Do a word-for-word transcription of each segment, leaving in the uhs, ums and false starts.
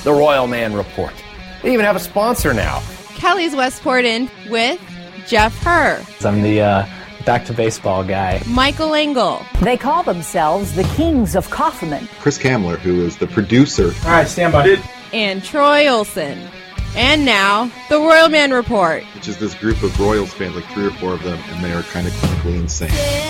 The Royal Man Report. They even have a sponsor now. Kelly's Westport Inn with Jeff Herr. I'm the uh, back to baseball guy. Michael Engel. They call themselves the Kings of Kaufman. Chris Kamler, who is the producer. All right, stand by. And Troy Olson. And now, the Royal Man Report. Which is this group of Royals fans, like three or four of them, and they are kind of clinically insane.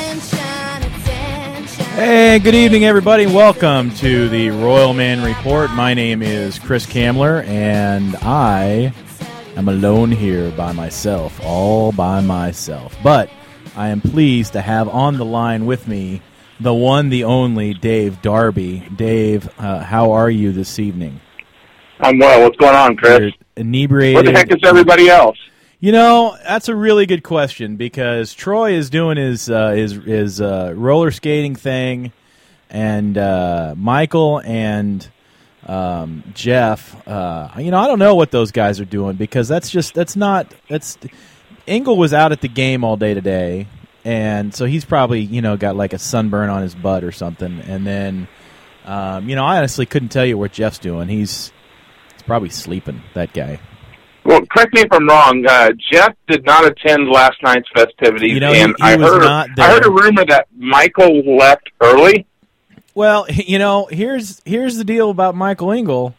Hey, good evening, everybody. Welcome to the Royal Man Report. My name is Chris Kamler, and I am alone here by myself, all by myself. But I am pleased to have on the line with me the one, the only, Dave Darby. Dave, uh, how are you this evening? I'm well. What's going on, Chris? You're inebriated. Where the heck is everybody else? You know, that's a really good question because Troy is doing his uh, his his uh, roller skating thing, and uh, Michael and um, Jeff. Uh, you know, I don't know what those guys are doing because that's just that's not that's. Engel was out at the game all day today, and so he's probably you know got like a sunburn on his butt or something. And then, um, you know, I honestly couldn't tell you what Jeff's doing. He's he's probably sleeping. That guy. Well, correct me if I'm wrong. Uh, Jeff did not attend last night's festivities, You know, and he- he I was heard not there. I heard a rumor that Michael left early. Well, you know, here's here's the deal about Michael Engel.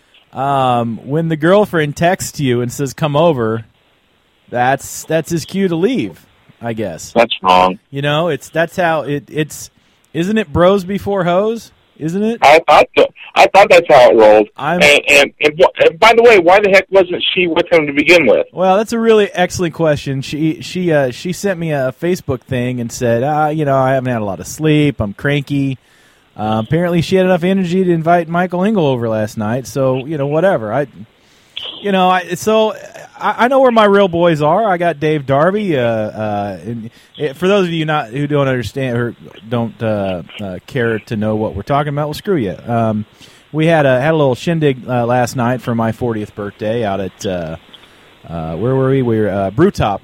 Um, when the girlfriend texts you and says "come over," that's that's his cue to leave, I guess. That's wrong. You know, it's that's how it it's. Isn't it bros before hoes? Isn't it? I thought so. I thought that's how it rolled. I'm- And, and, and, wh- and by the way, why the heck wasn't she with him to begin with? Well, that's a really excellent question. She she uh, she sent me a Facebook thing and said, ah, you know, I haven't had a lot of sleep. I'm cranky. Uh, apparently, she had enough energy to invite Michael Engel over last night. So you know, whatever. I, you know, I so I, I know where my real boys are. I got Dave Darby. Uh, uh, and it, for those of you not who don't understand or don't uh, uh, care to know what we're talking about, well, screw you. Um, we had a had a little shindig uh, last night for my fortieth birthday out at uh, uh, where were we? We were uh, Brewtop,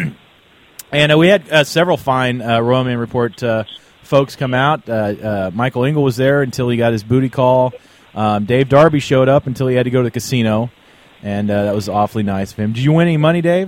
and uh, we had uh, several fine uh, Royal Man Report uh, folks come out. Uh, uh, Michael Engel was there until he got his booty call. Um, Dave Darby showed up until he had to go to the casino, and uh, that was awfully nice of him. Did you win any money, Dave?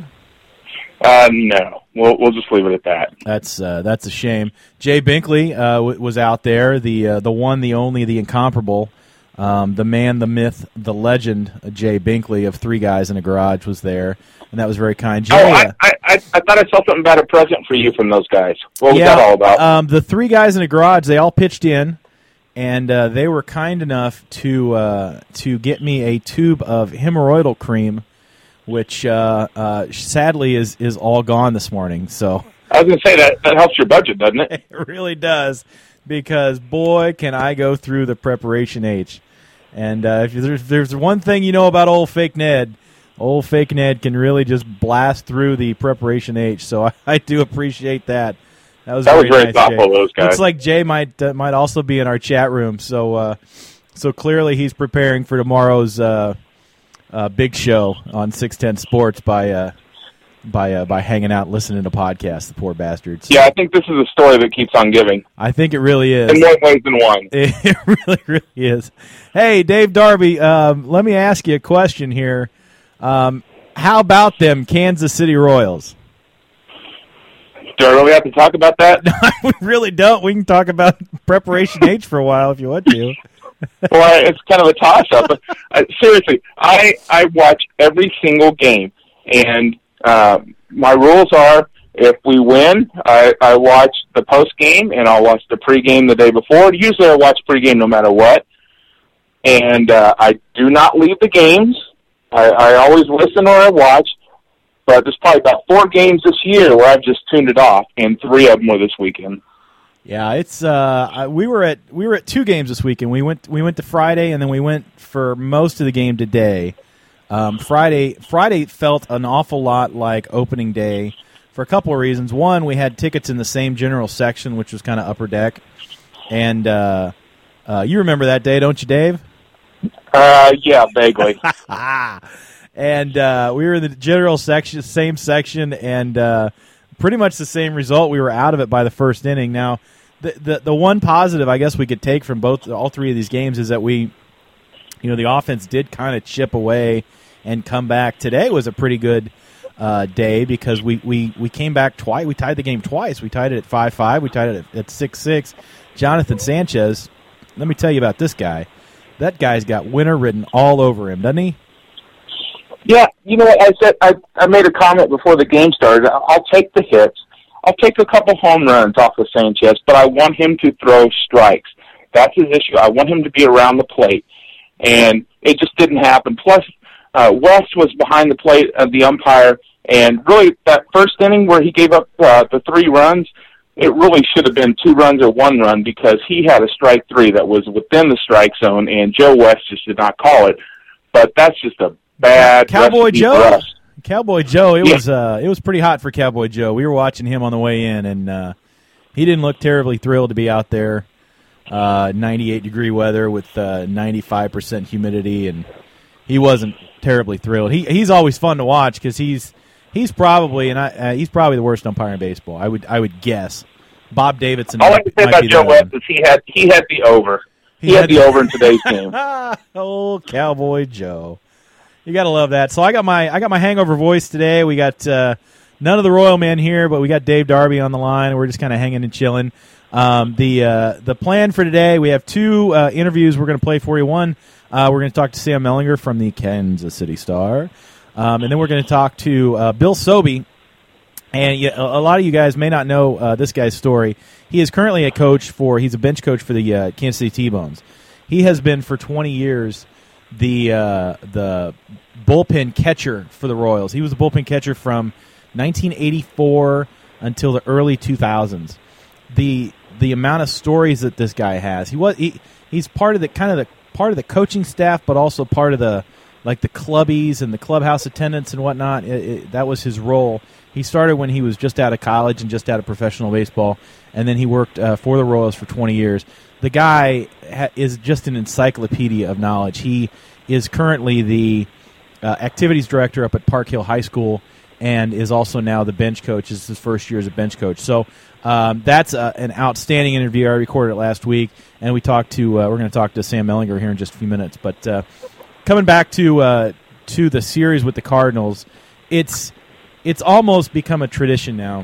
Uh, no. We'll we'll just leave it at that. That's uh, that's a shame. Jay Binkley uh, w- was out there, the uh, the one, the only, the incomparable, um, the man, the myth, the legend. uh, Jay Binkley of Three Guys in a Garage was there, and that was very kind. Jay, Oh, I, uh, I, I, I thought I saw something about a present for you from those guys. What was yeah, that all about? Um, the Three Guys in a Garage, they all pitched in, and uh, they were kind enough to uh, to get me a tube of hemorrhoidal cream, which uh, uh, sadly is is all gone this morning. So I was going to say that that helps your budget, doesn't it? it really does, because boy, can I go through the preparation H. And uh, if there's, there's one thing you know about old fake Ned, old fake Ned can really just blast through the preparation H. So I, I do appreciate that. That was That very, was very nice, thoughtful Jay. of those guys. Looks like Jay might uh, might also be in our chat room. So uh, so clearly he's preparing for tomorrow's uh, uh, big show on six ten Sports by uh, by uh, by hanging out, listening to podcasts. The poor bastards. Yeah, I think this is a story that keeps on giving. I think it really is. In more ways than one. It really, really is. Hey, Dave Darby, um, let me ask you a question here. Um, how about them Kansas City Royals? Do I really have to talk about that? We really don't. We can talk about Preparation H for a while if you want to. Well, it's kind of a toss-up. But, uh, seriously, I, I watch every single game, and uh, my rules are if we win, I, I watch the post-game, and I'll watch the pregame the day before. Usually I watch pregame no matter what, and uh, I do not leave the games. I, I always listen or I watch, but there's probably about four games this year where I've just tuned it off, and three of them were this weekend. Yeah, it's uh, I- we were at we were at two games this weekend. We went we went to Friday, and then we went for most of the game today. Um, Friday Friday felt an awful lot like opening day for a couple of reasons. One, we had tickets in the same general section, which was kind of upper deck, and uh, uh, you remember that day, don't you, Dave? Uh, yeah, vaguely. And uh, we were in the general section, same section, and uh, pretty much the same result. We were out of it by the first inning. Now, the, the the one positive I guess we could take from both all three of these games is that we you know, the offense did kind of chip away and come back. Today was a pretty good uh, day because we, we, we came back twice. We tied the game twice. We tied it at five five. We tied it at six six. Jonathan Sanchez, let me tell you about this guy. That guy's got winner written all over him, doesn't he? Yeah, you know what I said? I, I made a comment before the game started. I'll take the hits. I'll take a couple home runs off of Sanchez, but I want him to throw strikes. That's his issue. I want him to be around the plate, and it just didn't happen. Plus, uh, West was behind the plate of the umpire, and really that first inning where he gave up uh, the three runs, it really should have been two runs or one run because he had a strike three that was within the strike zone, and Joe West just did not call it. But that's just a bad Cowboy Joe. For us. Cowboy Joe, it yeah. was uh, it was pretty hot for Cowboy Joe. We were watching him on the way in, and uh, he didn't look terribly thrilled to be out there. Uh, ninety-eight degree weather with uh, ninety-five percent humidity, and he wasn't terribly thrilled. He he's always fun to watch because he's he's probably and I, uh, he's probably the worst umpire in baseball. I would I would guess. Bob Davidson. All I can say might about be Joe the West one. is he had he had the over. He, He had, had the the- over in today's game. Oh, Cowboy Joe. You gotta love that. So I got my I got my hangover voice today. We got uh, none of the Royal Men here, but we got Dave Darby on the line. We're just kind of hanging and chilling. Um, the uh, the plan for today, we have two uh, interviews we're going to play for you. One, uh, we're going to talk to Sam Mellinger from the Kansas City Star, um, and then we're going to talk to uh, Bill Sobey. And yeah, a lot of you guys may not know uh, this guy's story. He is currently a coach for. He's a bench coach for the uh, Kansas City T-Bones. He has been for twenty years the uh, the bullpen catcher for the Royals. He was the bullpen catcher from nineteen eighty-four until the early two thousands. The the amount of stories that this guy has. He was he, he's part of the kind of the part of the coaching staff, but also part of the like the clubbies and the clubhouse attendants and whatnot. It, it, that was his role. He started when he was just out of college and just out of professional baseball, and then he worked uh, for the Royals for twenty years. The guy ha- is just an encyclopedia of knowledge. He is currently the uh, activities director up at Park Hill High School and is also now the bench coach. This is his first year as a bench coach. So um, that's uh, an outstanding interview. I recorded it last week, and we talked to uh, we're going to talk to Sam Mellinger here in just a few minutes. But uh, coming back to uh, to the series with the Cardinals, it's it's almost become a tradition now,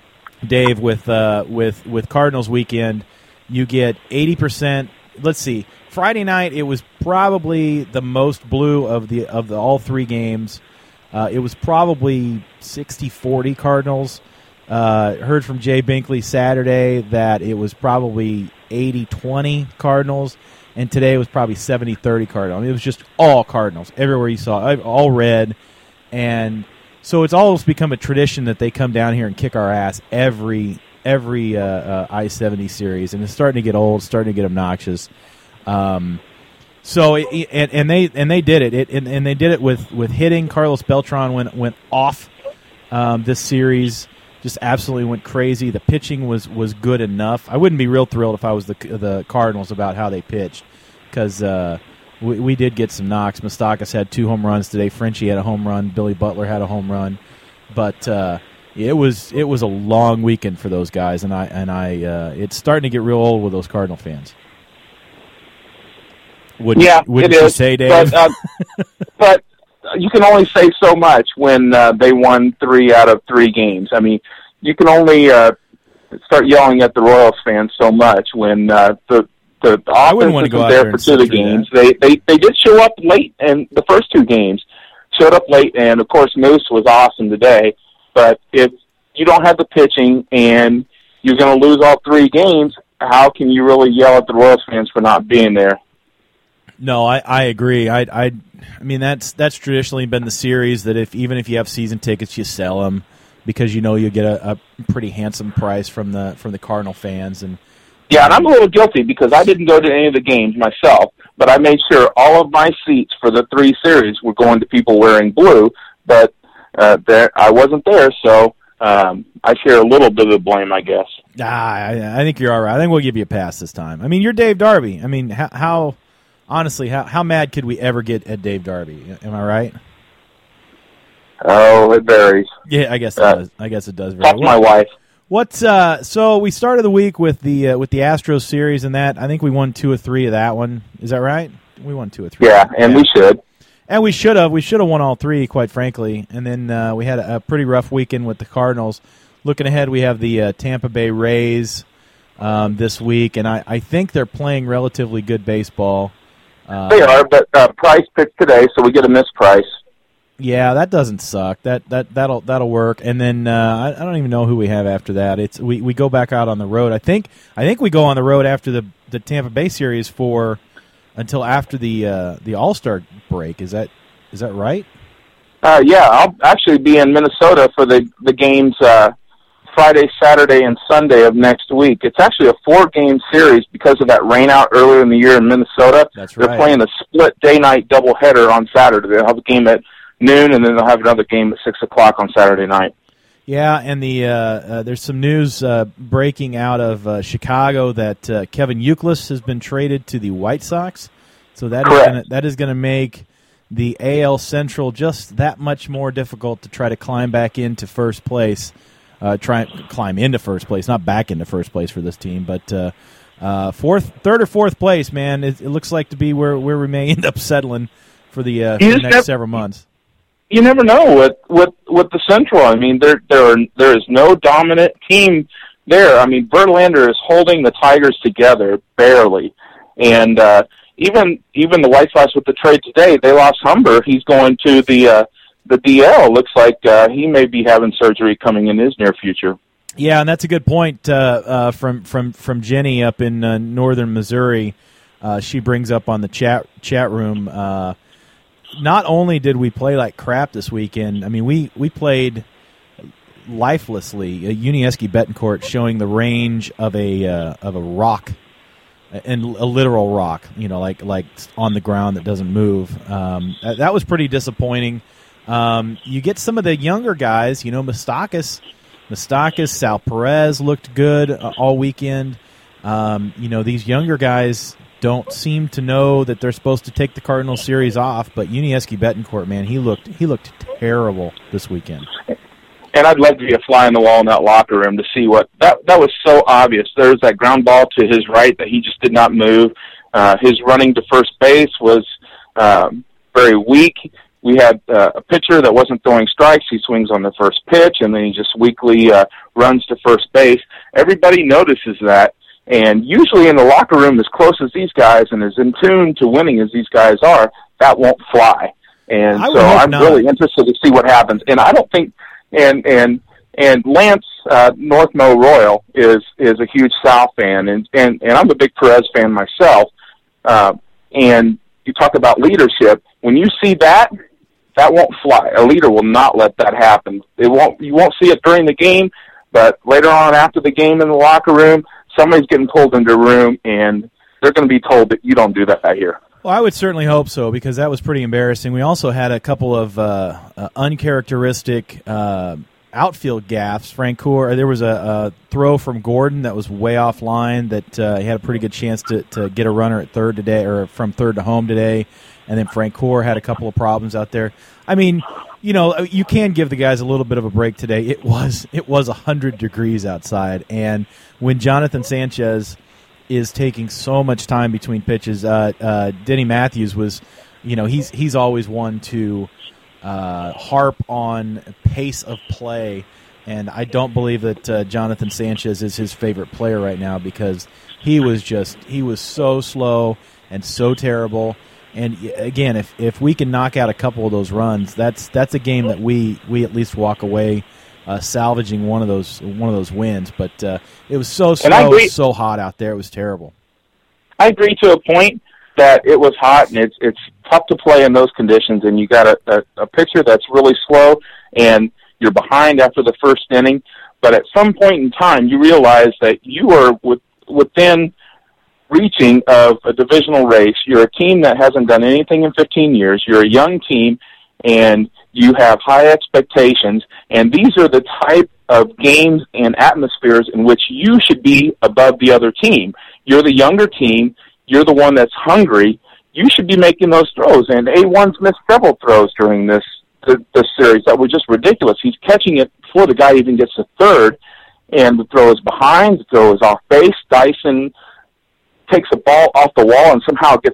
Dave. With uh, with with Cardinals weekend, you get eighty percent. Let's see. Friday night, it was probably the most blue of the of the all three games. Uh, it was probably sixty forty Cardinals. Uh, heard from Jay Binkley Saturday that it was probably eighty twenty Cardinals, and today it was probably seventy thirty Cardinals. I mean, it was just all Cardinals. Everywhere you saw, all red. And so it's almost become a tradition that they come down here and kick our ass every every uh, uh, I seventy series, and it's starting to get old, starting to get obnoxious. Um, so it, and, and they and they did it, it and, and they did it with, with hitting. Carlos Beltran went went off um, this series, just absolutely went crazy. The pitching was, was good enough. I wouldn't be real thrilled if I was the the Cardinals about how they pitched, because uh, we, we did get some knocks. Moustakas had two home runs today. Frenchie had a home run. Billy Butler had a home run, but. Uh, It was it was a long weekend for those guys, and I and I uh, it's starting to get real old with those Cardinal fans. Would yeah, would it you is. say, Dave? But, uh, but you can only say so much when uh, they won three out of three games. I mean, you can only uh, start yelling at the Royals fans so much when uh, the the, the I wouldn't offense want to go isn't out there there for and two of the sit through games. They, they they did show up late in the first two games. Showed up late, and of course Moose was awesome today. But if you don't have the pitching and you're going to lose all three games, how can you really yell at the Royals fans for not being there? No, I, I agree. I, I I mean that's that's traditionally been the series that if even if you have season tickets, you sell them because you know you get a, a pretty handsome price from the from the Cardinal fans. And yeah, and I'm a little guilty because I didn't go to any of the games myself, but I made sure all of my seats for the three series were going to people wearing blue. But uh, there, I wasn't there, so um, I share a little bit of the blame, I guess. Ah, I, I think you're all right. I think we'll give you a pass this time. I mean, you're Dave Darby. I mean, how, how honestly, how how mad could we ever get at Dave Darby? Am I right? Oh, it varies. Yeah, I guess it Uh, does. I guess it does. Very Talk to well. my wife. What's uh? So we started the week with the uh, with the Astros series, and that I think we won two or three of that one. Is that right? We won two or three. Yeah, and yeah. we should. And we should have. We should have won all three, quite frankly. And then uh, we had a, a pretty rough weekend with the Cardinals. Looking ahead, we have the uh, Tampa Bay Rays um, this week, and I, I think they're playing relatively good baseball. Uh, they are, but uh, Price picked today, so we get a missed Price. Yeah, that doesn't suck. That that that'll that'll work. And then uh, I, I don't even know who we have after that. It's we, we go back out on the road. I think I think we go on the road after the the Tampa Bay series for until after the uh, the All-Star break. Is that is that right? Uh, yeah, I'll actually be in Minnesota for the the games uh, Friday, Saturday, and Sunday of next week. It's actually a four-game series because of that rain out earlier in the year in Minnesota. That's right. They're playing a split day-night doubleheader on Saturday. They'll have a game at noon, and then they'll have another game at six o'clock on Saturday night. Yeah, and the uh, uh, there's some news uh, breaking out of uh, Chicago that uh, Kevin Youkilis has been traded to the White Sox. So that Correct. is gonna, that is going to make the A L Central just that much more difficult to try to climb back into first place. Uh, try climb into first place, not back into first place for this team, but uh, uh, fourth, third or fourth place. Man, it, it looks like to be where where we may end up settling for the, uh, for the next have- several months. You never know with with with the Central. I mean, there there are there is no dominant team there. I mean, Verlander is holding the Tigers together barely, and uh, even even the White Sox with the trade today, they lost Humber. He's going to the uh, the D L. Looks like uh, he may be having surgery coming in his near future. Yeah, and that's a good point uh, uh, from from from Jenny up in uh, northern Missouri. Uh, she brings up on the chat chat room. Uh, Not only did we play like crap this weekend, I mean, we, we played lifelessly. Uh, Unieski Betancourt showing the range of a uh, of a rock, and a literal rock, you know, like like on the ground that doesn't move. Um, that, that was pretty disappointing. Um, you get some of the younger guys, you know, Moustakas, Moustakas, Sal Perez looked good uh, all weekend. Um, you know, these younger guys don't seem to know that they're supposed to take the Cardinals series off, but Unieski Betancourt, man, he looked he looked terrible this weekend. And I'd love to be a fly on the wall in that locker room to see what that that was so obvious. There was that ground ball to his right that he just did not move. Uh, his running to first base was um, very weak. We had uh, a pitcher that wasn't throwing strikes. He swings on the first pitch, and then he just weakly uh, runs to first base. Everybody notices that. And usually in the locker room, as close as these guys and as in tune to winning as these guys are, that won't fly. And I so would hope I'm not. really interested to see what happens. And I don't think, and and and Lance uh, Northmo Royal is is a huge Sal fan, and and and I'm a big Perez fan myself. Uh, and you talk about leadership. When you see that, that won't fly. A leader will not let that happen. It won't. You won't see it during the game, but later on after the game in the locker room, somebody's getting pulled into a room, and they're going to be told that you don't do that here. Well, I would certainly hope so, because that was pretty embarrassing. We also had a couple of uh, uh, uncharacteristic uh, outfield gaffes. Francoeur, there was a, a throw from Gordon that was way offline that uh, he had a pretty good chance to, to get a runner at third today, or from third to home today. And then Francoeur had a couple of problems out there. I mean, you know, you can give the guys a little bit of a break today. It was it was one hundred degrees outside, and when Jonathan Sanchez is taking so much time between pitches, uh, uh, Denny Matthews was, you know, he's he's always one to uh, harp on pace of play, and I don't believe that uh, Jonathan Sanchez is his favorite player right now, because he was just he was so slow and so terrible. And again, if if we can knock out a couple of those runs, that's that's a game that we, we at least walk away uh, salvaging one of those one of those wins. But uh, it was so slow, so hot out there. It was terrible. I agree to a point that it was hot, and it's it's tough to play in those conditions. And you got a, a, a pitcher that's really slow, and you're behind after the first inning. But at some point in time, you realize that you are with, within reaching of a divisional race. You're a team that hasn't done anything in fifteen years. You're a young team, and you have high expectations. And these are the type of games and atmospheres in which you should be above the other team. You're the younger team. You're the one that's hungry. You should be making those throws. And A one's missed several throws during this this series that were just ridiculous. He's catching it before the guy even gets to third, and the throw is behind. The throw is off base. Dyson takes a ball off the wall and somehow gets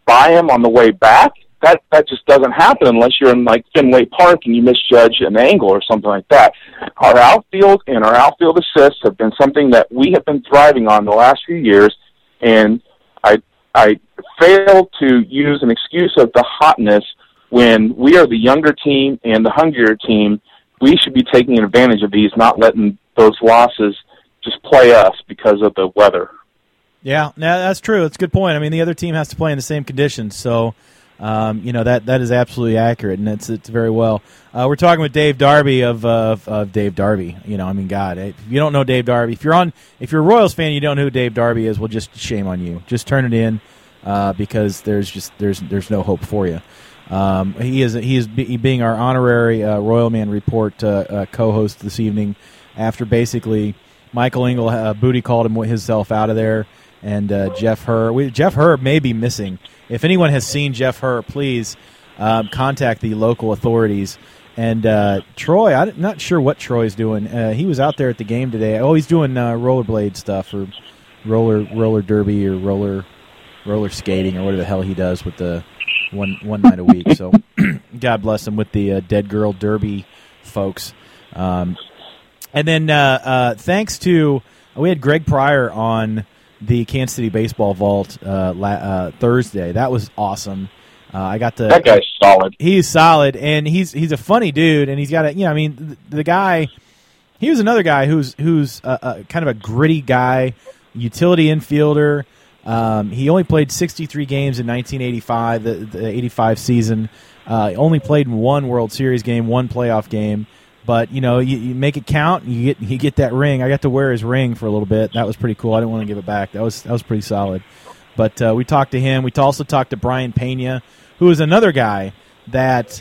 by them on the way back. That that just doesn't happen unless you're in like Fenway Park and you misjudge an angle or something like that. Our outfield and our outfield assists have been something that we have been thriving on the last few years, and I I fail to use an excuse of the hotness when we are the younger team and the hungrier team. We should be taking advantage of these, not letting those losses just play us because of the weather. Yeah, no, that's true. It's a good point. I mean, the other team has to play in the same conditions, so um, you know that that is absolutely accurate, and it's it's very well. Uh, we're talking with Dave Darby of, uh, of of Dave Darby. You know, I mean, God, if you don't know Dave Darby, if you're on, if you're a Royals fan, you don't know who Dave Darby is. Well, just shame on you. Just turn it in uh, because there's just there's there's no hope for you. Um, he is he is be, being our honorary uh, Royal Man Report uh, uh, co-host this evening after basically Michael Engel uh, booty called him himself out of there, and uh, Jeff Herr. We, Jeff Herr may be missing. If anyone has seen Jeff Herr, please um, contact the local authorities. And uh, Troy, I'm not sure what Troy's doing. Uh, he was out there at the game today. Oh, he's doing uh, rollerblade stuff or roller roller derby or roller roller skating or whatever the hell he does with the one one night a week. So God bless him with the uh, Dead Girl Derby folks. Um, and then uh, uh, thanks to we had Greg Pryor on the Kansas City Baseball Vault uh, la- uh, Thursday. That was awesome. Uh, I got to that guy's solid. He's solid, and he's he's a funny dude, and he's got a you know I mean the, the guy. He was another guy who's who's a, a, kind of a gritty guy, utility infielder. Um, he only played sixty-three games in nineteen eighty-five, the, the eighty-five season. Uh, only played in one World Series game, one playoff game. But you know, you, you make it count. You get you get that ring. I got to wear his ring for a little bit. That was pretty cool. I didn't want to give it back. That was that was pretty solid. But uh, we talked to him. We also talked to Brian Pena, who is another guy that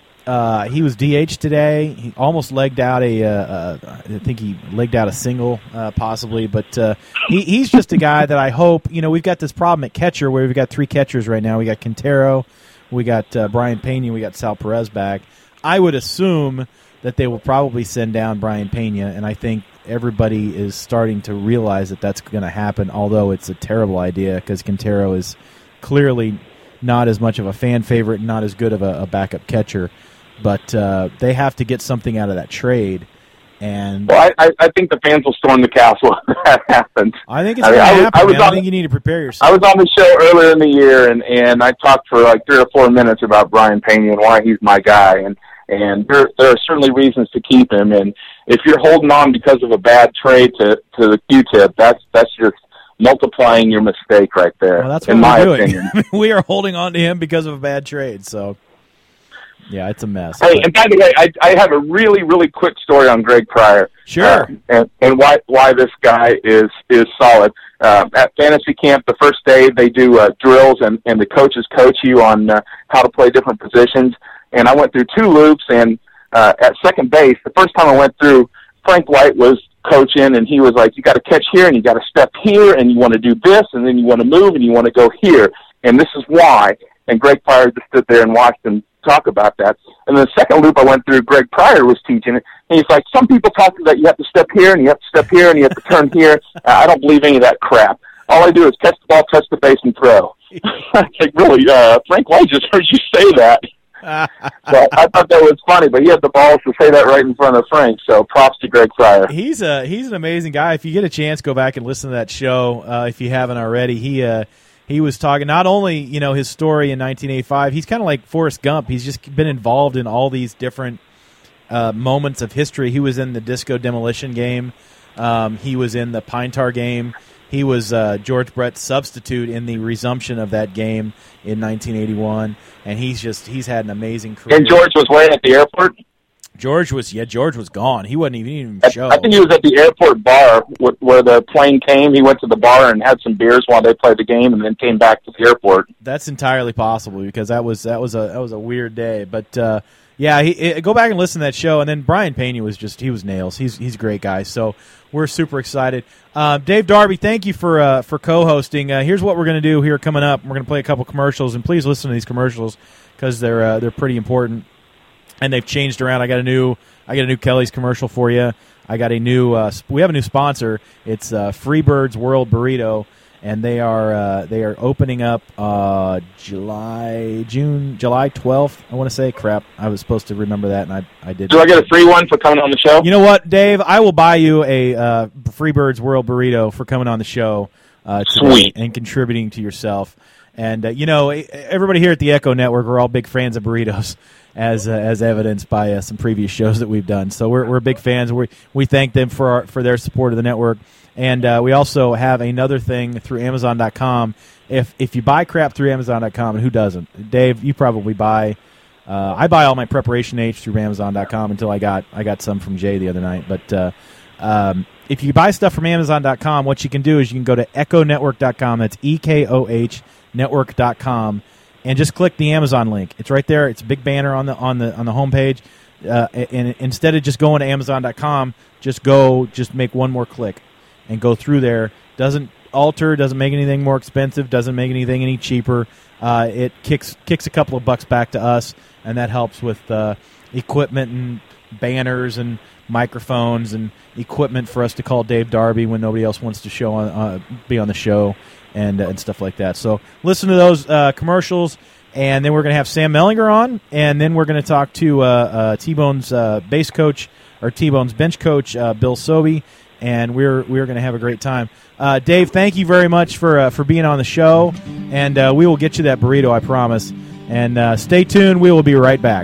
uh, he was D H today. He almost legged out a. Uh, uh, I think he legged out a single, uh, possibly. But uh, he, he's just a guy that I hope. You know, we've got this problem at catcher where we've got three catchers right now. We got Quintero, we got uh, Brian Pena, we got Sal Perez back. I would assume that they will probably send down Brian Pena, and I think everybody is starting to realize that that's going to happen, although it's a terrible idea because Quintero is clearly not as much of a fan favorite and not as good of a, a backup catcher. But uh, they have to get something out of that trade. And well, I, I think the fans will storm the castle when that happens. I think it's I going mean, to I happen. was, I, was I on, think you need to prepare yourself. I was on the show earlier in the year, and, and I talked for like three or four minutes about Brian Pena and why he's my guy. And And there, there are certainly reasons to keep him. And if you're holding on because of a bad trade to, to the Q-tip, that's that's just multiplying your mistake right there. Well, that's what in we're my doing. opinion. We are holding on to him because of a bad trade. So, yeah, it's a mess. Hey, but. and by the way, I, I have a really, really quick story on Greg Pryor. Sure. Uh, and and why why this guy is is solid. Uh, at fantasy camp, the first day they do uh, drills, and, and the coaches coach you on uh, how to play different positions. And I went through two loops, and uh, at second base, the first time I went through, Frank White was coaching, and he was like, you got to catch here, and you got to step here, and you want to do this, and then you want to move, and you want to go here, and this is why. And Greg Pryor just stood there and watched him talk about that. And the second loop I went through, Greg Pryor was teaching it, and he's like, some people talk about you have to step here, and you have to step here, and you have to turn here. I don't believe any of that crap. All I do is catch the ball, touch the base, and throw. I like, really, uh, Frank White just heard you say that. So I thought that was funny, but he had the balls to say that right in front of Frank. So props to Greg Pryor. He's a he's an amazing guy. If you get a chance, go back and listen to that show. Uh, if you haven't already, he uh, he was talking not only you know his story in nineteen eighty-five. He's kind of like Forrest Gump. He's just been involved in all these different uh, moments of history. He was in the Disco Demolition game. Um, he was in the Pine Tar game. He was uh, George Brett's substitute in the resumption of that game in nineteen eighty-one, and he's just he's had an amazing career. And George was way at the airport. George was yeah, George was gone. He wasn't even even I, show. I think he was at the airport bar where the plane came. He went to the bar and had some beers while they played the game, and then came back to the airport. That's entirely possible because that was that was a that was a weird day. But uh, yeah, he, it, go back and listen to that show. And then Brian Pena was just he was nails. He's he's a great guy. So we're super excited. Uh, Dave Darby, thank you for uh, for co-hosting. Uh, here's what we're going to do here coming up. We're going to play a couple commercials, and please listen to these commercials because they're uh, they're pretty important. And they've changed around. I got a new I got a new Kelly's commercial for you. I got a new uh, we have a new sponsor. It's uh, Freebird's World Burrito, and they are uh, they are opening up uh, July June July twelfth. I want to say crap. I was supposed to remember that, and I I did. Do I get a free one for coming on the show? You know what, Dave? I will buy you a uh, Freebirds World Burrito for coming on the show uh, today Sweet. and contributing to yourself. And uh, you know, everybody here at the Echo Network, we're all big fans of burritos, as uh, as evidenced by uh, some previous shows that we've done. So we're we're big fans. We we thank them for our, for their support of the network. And uh, we also have another thing through Amazon dot com. If if you buy crap through Amazon dot com, and who doesn't? Dave, you probably buy. Uh, I buy all my preparation H through Amazon dot com until I got I got some from Jay the other night. But uh, um, if you buy stuff from Amazon dot com, what you can do is you can go to echo network dot com. That's E K O H network dot com, and just click the Amazon link. It's right there. It's a big banner on the on the on the homepage. Uh, and instead of just going to Amazon dot com, just go just make one more click and go through there. Doesn't alter, doesn't make anything more expensive, doesn't make anything any cheaper. Uh, it kicks kicks a couple of bucks back to us, and that helps with uh, equipment and banners and microphones and equipment for us to call Dave Darby when nobody else wants to show on uh, be on the show and uh, and stuff like that. So listen to those uh, commercials, and then we're going to have Sam Mellinger on, and then we're going to talk to uh, uh, T-Bone's uh, base coach or T-Bone's bench coach, uh, Bill Sobey, and we're we're going to have a great time. Uh, Dave, thank you very much for uh, for being on the show, and uh, we will get you that burrito, I promise. And uh, stay tuned. We will be right back.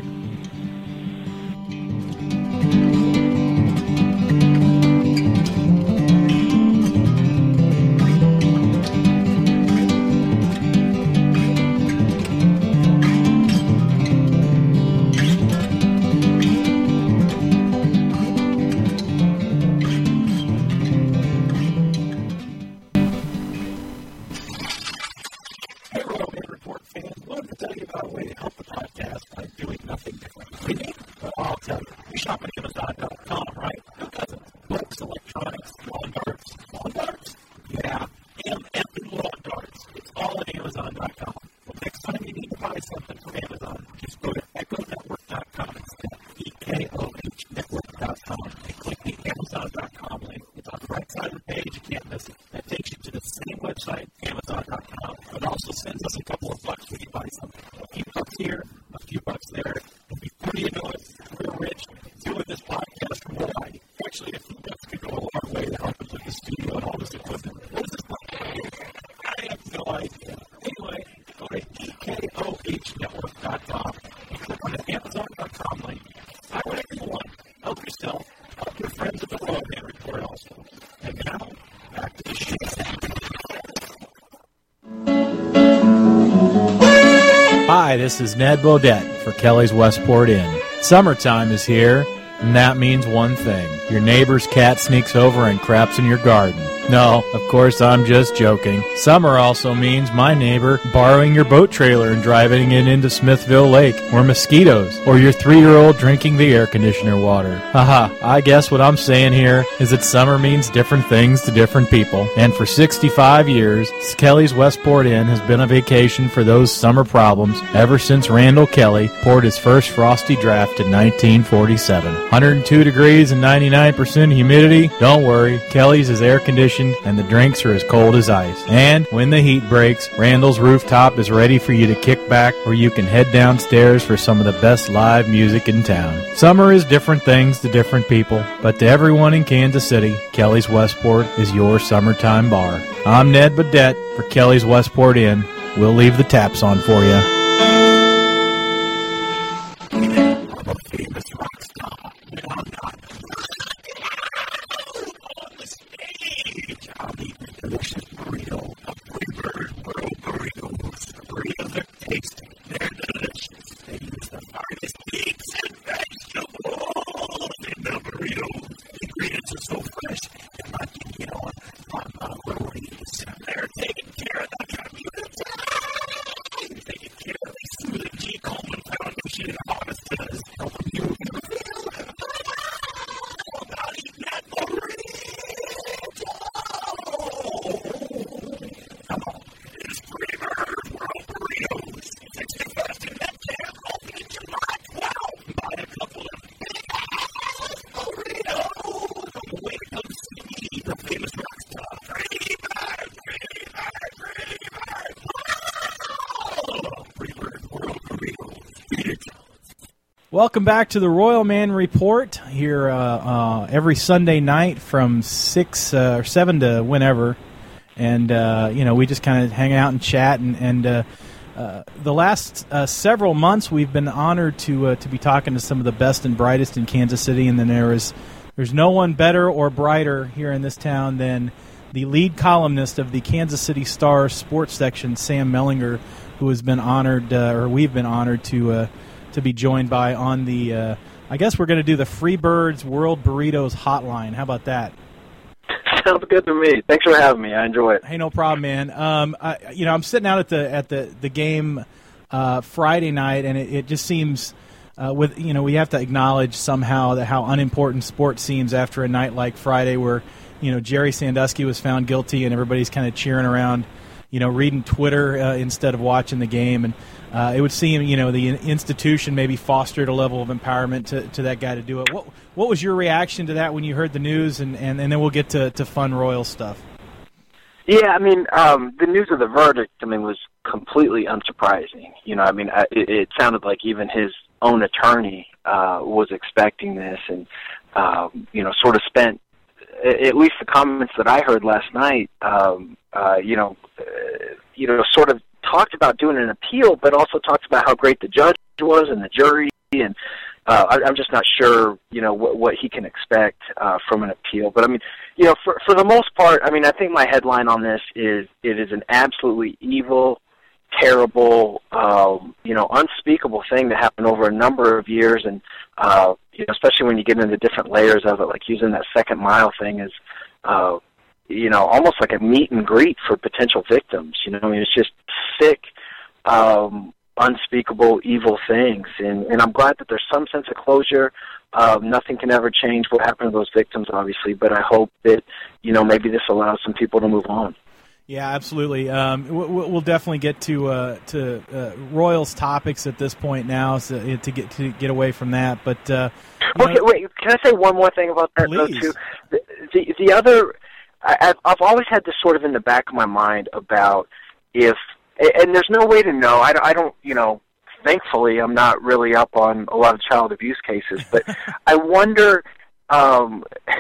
Hi, this is Ned Bodette for Kelly's Westport Inn. Summertime is here, and that means one thing. Your neighbor's cat sneaks over and craps in your garden. No, of course, I'm just joking. Summer also means my neighbor borrowing your boat trailer and driving it into Smithville Lake, or mosquitoes, or your three-year-old drinking the air conditioner water. Haha, I guess what I'm saying here is that summer means different things to different people. And for sixty-five years, Kelly's Westport Inn has been a vacation for those summer problems ever since Randall Kelly poured his first frosty draft in nineteen forty-seven. one hundred two degrees and ninety-nine percent humidity? Don't worry, Kelly's is air-conditioned and the drinks are as cold as ice. And when the heat breaks, Randall's rooftop is ready for you to kick back, or you can head downstairs for some of the best live music in town. Summer is different things to different people, but to everyone in Kansas City, Kelly's Westport is your summertime bar. I'm Ned Bodette for Kelly's Westport Inn. We'll leave the taps on for you. Coleman Foundation, honest to Welcome back to the Royal Man Report here uh, uh, every Sunday night from six uh, or seven to whenever, and uh, you know we just kind of hang out and chat. And, and uh, uh, the last uh, several months, we've been honored to uh, to be talking to some of the best and brightest in Kansas City, and then there is there's no one better or brighter here in this town than the lead columnist of the Kansas City Star sports section, Sam Mellinger, who has been honored, uh, or we've been honored to. Uh, to be joined by on the, uh, I guess we're going to do the Freebirds World Burritos Hotline. How about that? Sounds good to me. Thanks for having me. I enjoy it. Hey, no problem, man. Um, I, you know, I'm sitting out at the at the the game uh, Friday night, and it, it just seems uh, with you know we have to acknowledge somehow that how unimportant sports seems after a night like Friday, where you know Jerry Sandusky was found guilty, and everybody's kind of cheering around, you know, reading Twitter uh, instead of watching the game. And Uh, it would seem, you know, the institution maybe fostered a level of empowerment to, to that guy to do it. What what was your reaction to that when you heard the news? And, and, and then we'll get to, to fun Royal stuff. Yeah, I mean, um, the news of the verdict, I mean, was completely unsurprising. You know, I mean, I, it, it sounded like even his own attorney uh, was expecting this and, um, you know, sort of spent, at least the comments that I heard last night, um, uh, you know, uh, you know, sort of talked about doing an appeal, but also talked about how great the judge was and the jury, and uh, I, I'm just not sure, you know, what, what he can expect uh, from an appeal. But I mean, you know, for for the most part, I mean, I think my headline on this is it is an absolutely evil, terrible, um, you know, unspeakable thing that happened over a number of years, and uh, you know, especially when you get into different layers of it, like using that second mile thing is. Uh, you know, almost like a meet and greet for potential victims. You know, I mean, it's just sick, um, unspeakable, evil things. And, and I'm glad that there's some sense of closure. Um, nothing can ever change what happened to those victims, obviously, but I hope that, you know, maybe this allows some people to move on. Yeah, absolutely. Um, we'll definitely get to uh, to uh, Royals topics at this point now, so to get to get away from that. But uh, okay, know, wait. Can I say one more thing about that? Please. Though, too? The, the the other. I've, I've always had this sort of in the back of my mind about if, and there's no way to know, I, I don't, you know, thankfully I'm not really up on a lot of child abuse cases, but I wonder, um,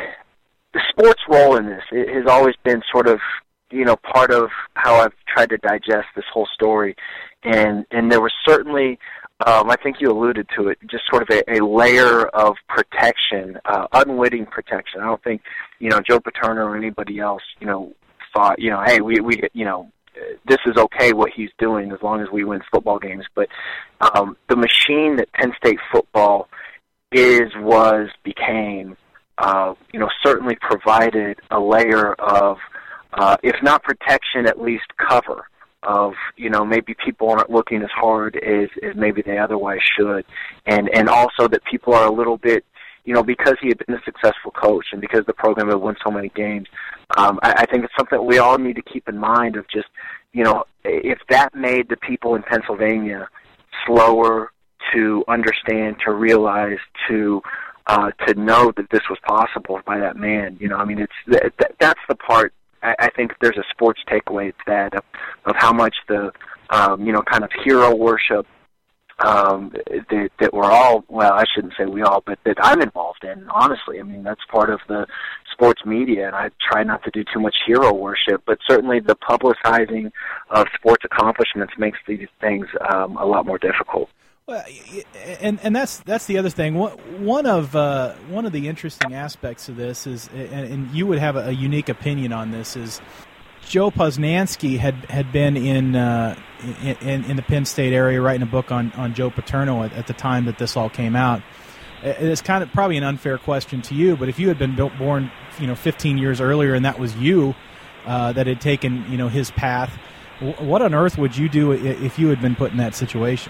the sports role in this it has always been sort of, you know, part of how I've tried to digest this whole story, and, and there was certainly, Um, I think you alluded to it, just sort of a, a layer of protection, uh, unwitting protection. I don't think, you know, Joe Paterno or anybody else, you know, thought, you know, hey, we, we, you know, this is okay what he's doing as long as we win football games. But um, the machine that Penn State football is, was, became, uh, you know, certainly provided a layer of, uh, if not protection, at least cover. Of, you know, maybe people aren't looking as hard as, as maybe they otherwise should. And, and also that people are a little bit, you know, because he had been a successful coach and because the program had won so many games, um, I, I think it's something that we all need to keep in mind of just, you know, if that made the people in Pennsylvania slower to understand, to realize, to uh, to know that this was possible by that man, you know, I mean, it's that, that's the part. I think there's a sports takeaway to that of, of how much the, um, you know, kind of hero worship um, that, that we're all, well, I shouldn't say we all, but that I'm involved in, honestly. I mean, that's part of the sports media, and I try not to do too much hero worship, but certainly the publicizing of sports accomplishments makes these things um, a lot more difficult. Well, and and that's that's the other thing. One of uh, one of the interesting aspects of this is, and, and you would have a unique opinion on this, is Joe Posnanski had had been in uh, in, in the Penn State area writing a book on, on Joe Paterno at, at the time that this all came out. It's kind of probably an unfair question to you, but if you had been born, you know, fifteen years earlier, and that was you uh, that had taken, you know, his path, what on earth would you do if you had been put in that situation?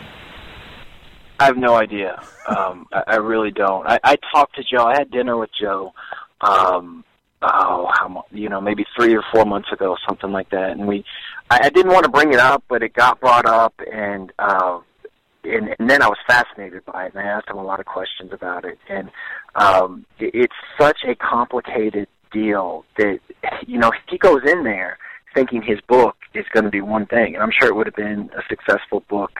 I have no idea. Um, I, I really don't. I, I talked to Joe. I had dinner with Joe. Um, oh, how, you know, maybe three or four months ago, something like that. And we, I, I didn't want to bring it up, but it got brought up, and uh, and, and then I was fascinated by it, and I asked him a lot of questions about it. And um, it, it's such a complicated deal that, you know, he goes in there thinking his book is going to be one thing, and I'm sure it would have been a successful book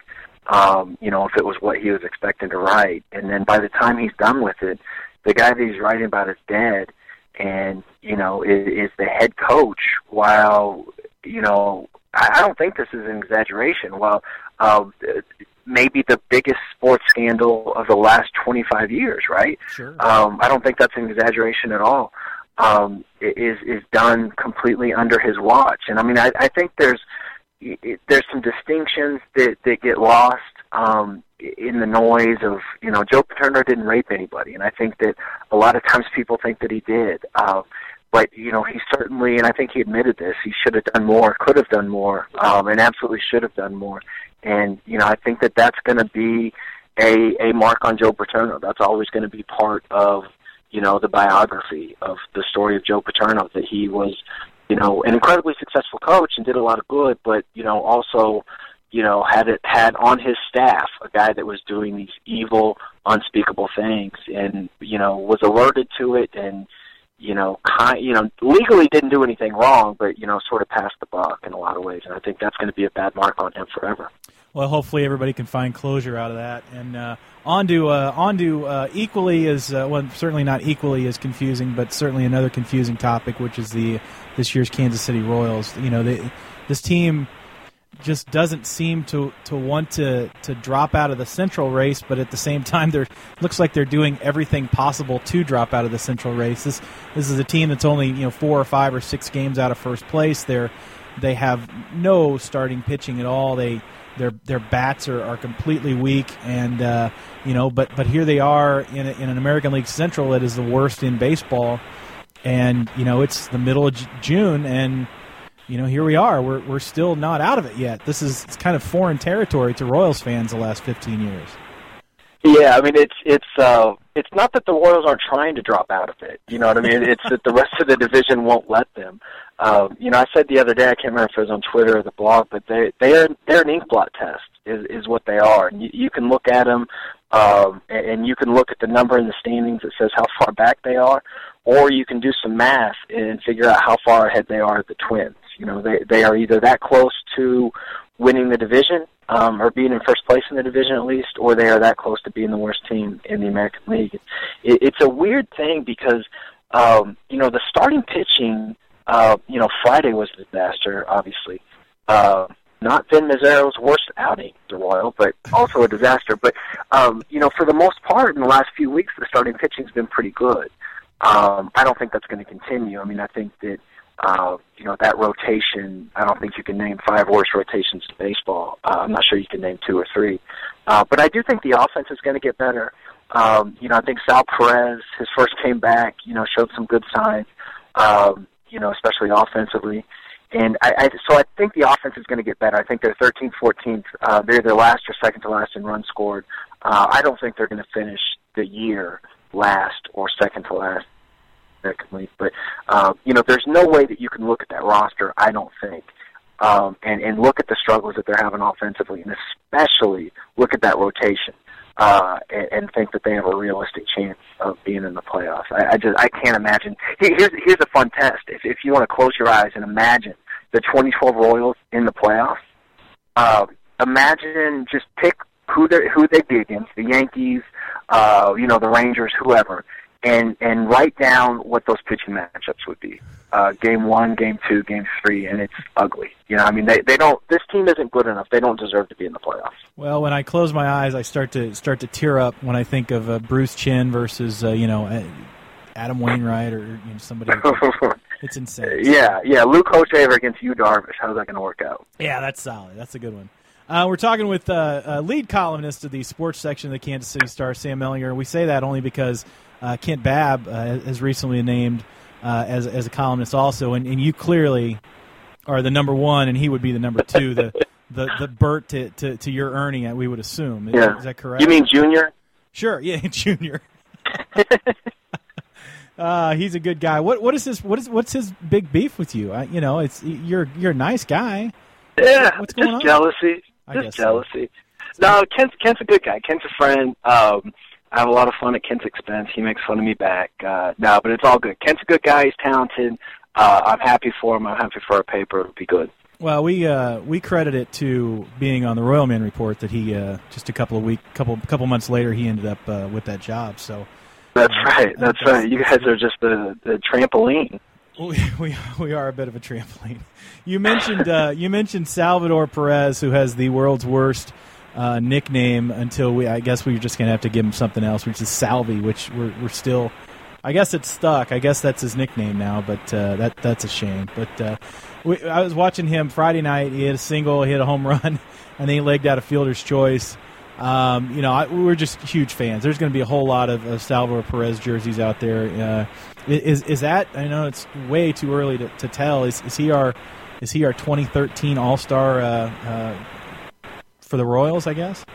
um, you know, if it was what he was expecting to write. And then by the time he's done with it, the guy that he's writing about is dead, and, you know, is, is the head coach, while, you know, I, I don't think this is an exaggeration. While uh, maybe the biggest sports scandal of the last twenty-five years, right? Sure. Um, I don't think that's an exaggeration at all. Um, is is done completely under his watch, and I mean, I, I think there's it, there's some distinctions that that get lost um, in the noise of, you know, Joe Paterno didn't rape anybody, and I think that a lot of times people think that he did. Uh, But, you know, he certainly, and I think he admitted this, he should have done more, could have done more, um, and absolutely should have done more. And, you know, I think that that's going to be a, a mark on Joe Paterno. That's always going to be part of, you know, the biography of the story of Joe Paterno, that he was, you know, an incredibly successful coach and did a lot of good, but, you know, also, you know, had it had on his staff a guy that was doing these evil, unspeakable things, and, you know, was alerted to it, and, you know, kind, you know, legally didn't do anything wrong, but, you know, sort of passed the buck in a lot of ways. And I think that's going to be a bad mark on him forever. Well, hopefully everybody can find closure out of that. And uh, on to, uh, on to uh, equally as, uh, well, certainly not equally as confusing, but certainly another confusing topic, which is the this year's Kansas City Royals. You know, they, this team just doesn't seem to, to want to, to drop out of the Central race, but at the same time, there looks like they're doing everything possible to drop out of the Central race. This this is a team that's only, you know, four or five or six games out of first place. They're they have no starting pitching at all. They their their bats are, are completely weak, and uh, you know, but but here they are in a, in an American League Central that is the worst in baseball, and you know, it's the middle of June, and you know, here we are. We're we're still not out of it yet. This is it's kind of foreign territory to Royals fans the last fifteen years. Yeah, I mean, it's it's uh, it's not that the Royals aren't trying to drop out of it. You know what I mean? It's that the rest of the division won't let them. Um, you know, I said the other day, I can't remember if it was on Twitter or the blog, but they they're they're an ink blot test is is what they are. And you, you can look at them, um, and, and you can look at the number in the standings that says how far back they are, or you can do some math and figure out how far ahead they are of the Twins. You know, they they are either that close to winning the division, um, or being in first place in the division at least, or they are that close to being the worst team in the American League. It, it's a weird thing because, um, you know, the starting pitching, uh, you know, Friday was a disaster, obviously. Uh, not Vin Mazzaro's worst outing, the Royal, but also a disaster. But, um, you know, for the most part in the last few weeks, the starting pitching's been pretty good. Um, I don't think that's going to continue. I mean, I think that, Uh, you know, that rotation, I don't think you can name five worse rotations in baseball. Uh, I'm not sure you can name two or three. Uh, but I do think the offense is going to get better. Um, you know, I think Sal Perez, his first came back, you know, showed some good signs, um, you know, especially offensively. And I, I, so I think the offense is going to get better. I think they're thirteenth, fourteenth. Uh, they're the last or second to last in runs scored. Uh, I don't think they're going to finish the year last or second to last. But, uh, you know, there's no way that you can look at that roster, I don't think, um, and, and look at the struggles that they're having offensively, and especially look at that rotation uh, and, and think that they have a realistic chance of being in the playoffs. I, I just I can't imagine. Here's, here's a fun test. If, if you want to close your eyes and imagine the twenty twelve Royals in the playoffs, uh, imagine just pick who they who they'd be against, the Yankees, uh, you know, the Rangers, whoever, and and write down what those pitching matchups would be. Uh, game one, game two, game three, and it's ugly. You know, I mean, they they don't. This team isn't good enough. They don't deserve to be in the playoffs. Well, when I close my eyes, I start to start to tear up when I think of uh, Bruce Chin versus uh, you know Adam Wainwright or you know, somebody. It's insane. Yeah, yeah. Luke Hochevar against Yu Darvish. How's that going to work out? Yeah, that's solid. That's a good one. Uh, we're talking with uh, uh, lead columnist of the sports section of the Kansas City Star, Sam Mellinger. We say that only because uh, Kent Babb uh, has recently named uh, as as a columnist also, and, and you clearly are the number one, and he would be the number two, the the, the Bert to, to, to your Ernie, we would assume. Is, yeah. is that correct? You mean Junior? Sure, yeah, Junior. uh, he's a good guy. What what is his what is what's his big beef with you? I, you know, it's you're you're a nice guy. Yeah, what's going just on? jealousy. I Just guess jealousy. So. No, Kent's, Kent's a good guy. Kent's a friend. Um, I have a lot of fun at Kent's expense. He makes fun of me back. Uh, no, but it's all good. Kent's a good guy. He's talented. Uh, I'm happy for him. I'm happy for our paper. It'll be good. Well, we uh, we credit it to being on the Royal Man Report that he uh, just a couple of week, couple couple months later, he ended up uh, with that job. So that's uh, right. That's, that's right. You guys are just the, the trampoline. We, we we are a bit of a trampoline. You mentioned uh, you mentioned Salvador Perez, who has the world's worst uh, nickname. Until we, I guess we're just gonna have to give him something else, which is Salvi, which we're we're still. I guess it's stuck. I guess that's his nickname now, but uh, that that's a shame. But uh, we, I was watching him Friday night. He hit a single, he hit a home run, and then he legged out a fielder's choice. Um, you know, I, we're just huge fans. There's going to be a whole lot of, of Salvador Perez jerseys out there. Uh, is is that? I know it's way too early to, to tell. Is is he our is he our twenty thirteen All-Star uh, uh, for the Royals? I guess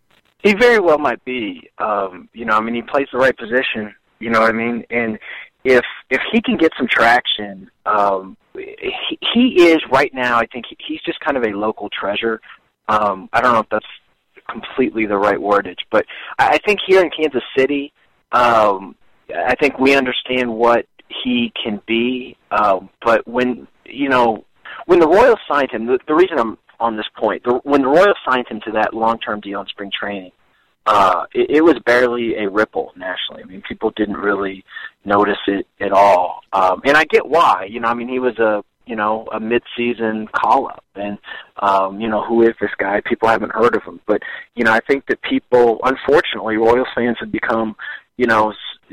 he very well might be. Um, you know, I mean, he plays the right position. You know what I mean? And if if he can get some traction, um, he, he is right now. I think he, he's just kind of a local treasure. Um, I don't know if that's completely the right wordage, but I, I think here in Kansas City, um, I think we understand what he can be. Um, but when you know when the Royals signed him, the, the reason I'm on this point, the, when the Royals signed him to that long-term deal in spring training. Uh, it, it was barely a ripple nationally. I mean, people didn't really notice it at all. Um, and I get why. You know, I mean, he was a, you know, a mid-season call-up. And, um, you know, who is this guy? People haven't heard of him. But, you know, I think that people, unfortunately, Royals fans have become, you know,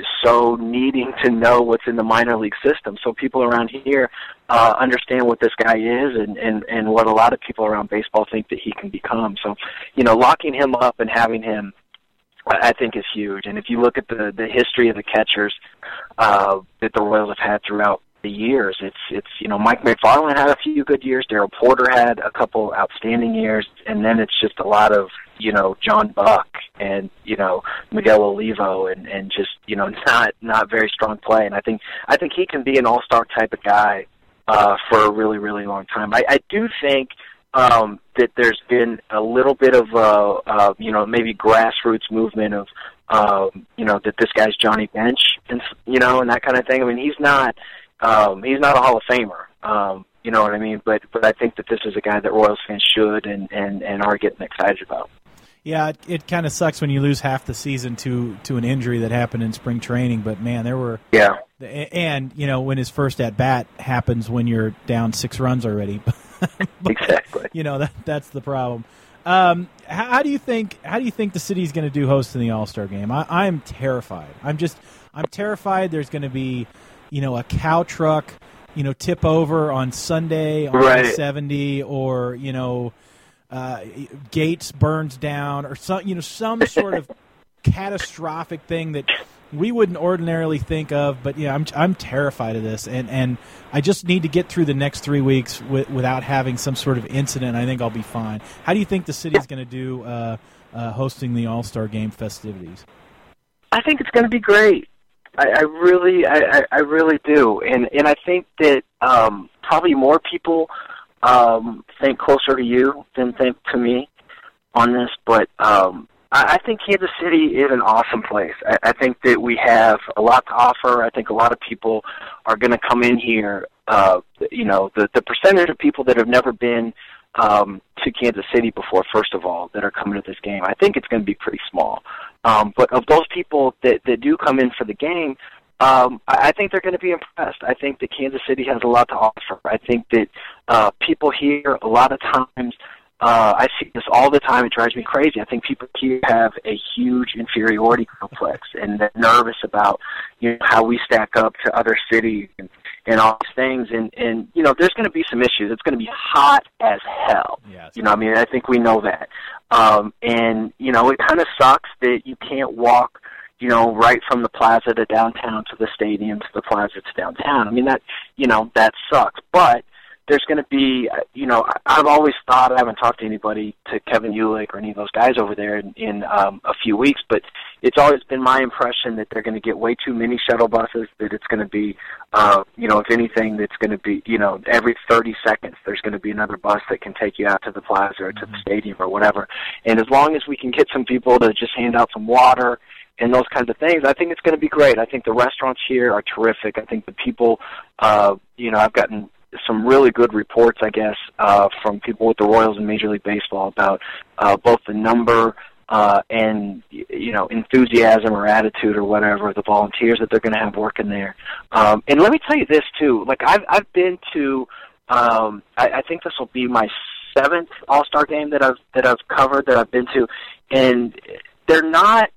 so needing to know what's in the minor league system. So people around here uh, understand what this guy is and, and, and what a lot of people around baseball think that he can become. So, you know, locking him up and having him, I think, is huge. And if you look at the, the history of the catchers uh, that the Royals have had throughout the years, it's, it's you know, Mike McFarland had a few good years, Darryl Porter had a couple outstanding years, and then it's just a lot of, you know, John Buck and, you know, Miguel Olivo and, and just, you know, not not very strong play. And I think I think he can be an all-star type of guy uh, for a really, really long time. I, I do think um, that there's been a little bit of, uh, uh, you know, maybe grassroots movement of, um, you know, that this guy's Johnny Bench, and you know, and that kind of thing. I mean, he's not um, he's not a Hall of Famer. Um, you know what I mean? But but I think that this is a guy that Royals fans should and, and, and are getting excited about. Yeah, it, it kind of sucks when you lose half the season to, to an injury that happened in spring training. But, man, there were – yeah. And, you know, when his first at-bat happens when you're down six runs already. but, exactly. You know, that that's the problem. Um, how, how do you think How do you think the city's going to do hosting the All-Star Game? I, I'm terrified. I'm just – I'm terrified there's going to be, you know, a cow truck, you know, tip over on Sunday on right. seventy or, you know – Uh, Gates burns down, or some, you know, some sort of catastrophic thing that we wouldn't ordinarily think of. But yeah, I'm I'm terrified of this, and, and I just need to get through the next three weeks with, without having some sort of incident. I think I'll be fine. How do you think the city's going to do uh, uh, hosting the All-Star Game festivities? I think it's going to be great. I, I really, I, I really do, and and I think that um, probably more people. Um, think closer to you than think to me on this, but um, I, I think Kansas City is an awesome place. I, I think that we have a lot to offer. I think a lot of people are going to come in here. Uh, you know, the, the percentage of people that have never been um, to Kansas City before, first of all, that are coming to this game, I think it's going to be pretty small. Um, but of those people that, that do come in for the game, Um, I think they're going to be impressed. I think that Kansas City has a lot to offer. I think that uh, people here, a lot of times, uh, I see this all the time. It drives me crazy. I think people here have a huge inferiority complex, and they're nervous about, you know, how we stack up to other cities and, and all these things. And, and, you know, there's going to be some issues. It's going to be hot as hell. Yes. You know, I mean, I think we know that. Um, and, you know, it kind of sucks that you can't walk, you know, right from the plaza to downtown to the stadium to the plaza to downtown. I mean, that, you know, that sucks. But there's going to be, you know, I've always thought, I haven't talked to anybody, to Kevin Uhlich or any of those guys over there in, in um, a few weeks, but it's always been my impression that they're going to get way too many shuttle buses, that it's going to be, uh, you know, if anything, that's going to be, you know, every thirty seconds there's going to be another bus that can take you out to the plaza or to the stadium or whatever. And as long as we can get some people to just hand out some water and those kinds of things, I think it's going to be great. I think the restaurants here are terrific. I think the people, uh, you know, I've gotten some really good reports, I guess, uh, from people with the Royals and Major League Baseball about uh, both the number uh, and, you know, enthusiasm or attitude or whatever, the volunteers that they're going to have working there. Um, and let me tell you this, too. Like, I've, I've been to, um, I, I think this will be my seventh All-Star game that I've, that I've covered, that I've been to, and they're not,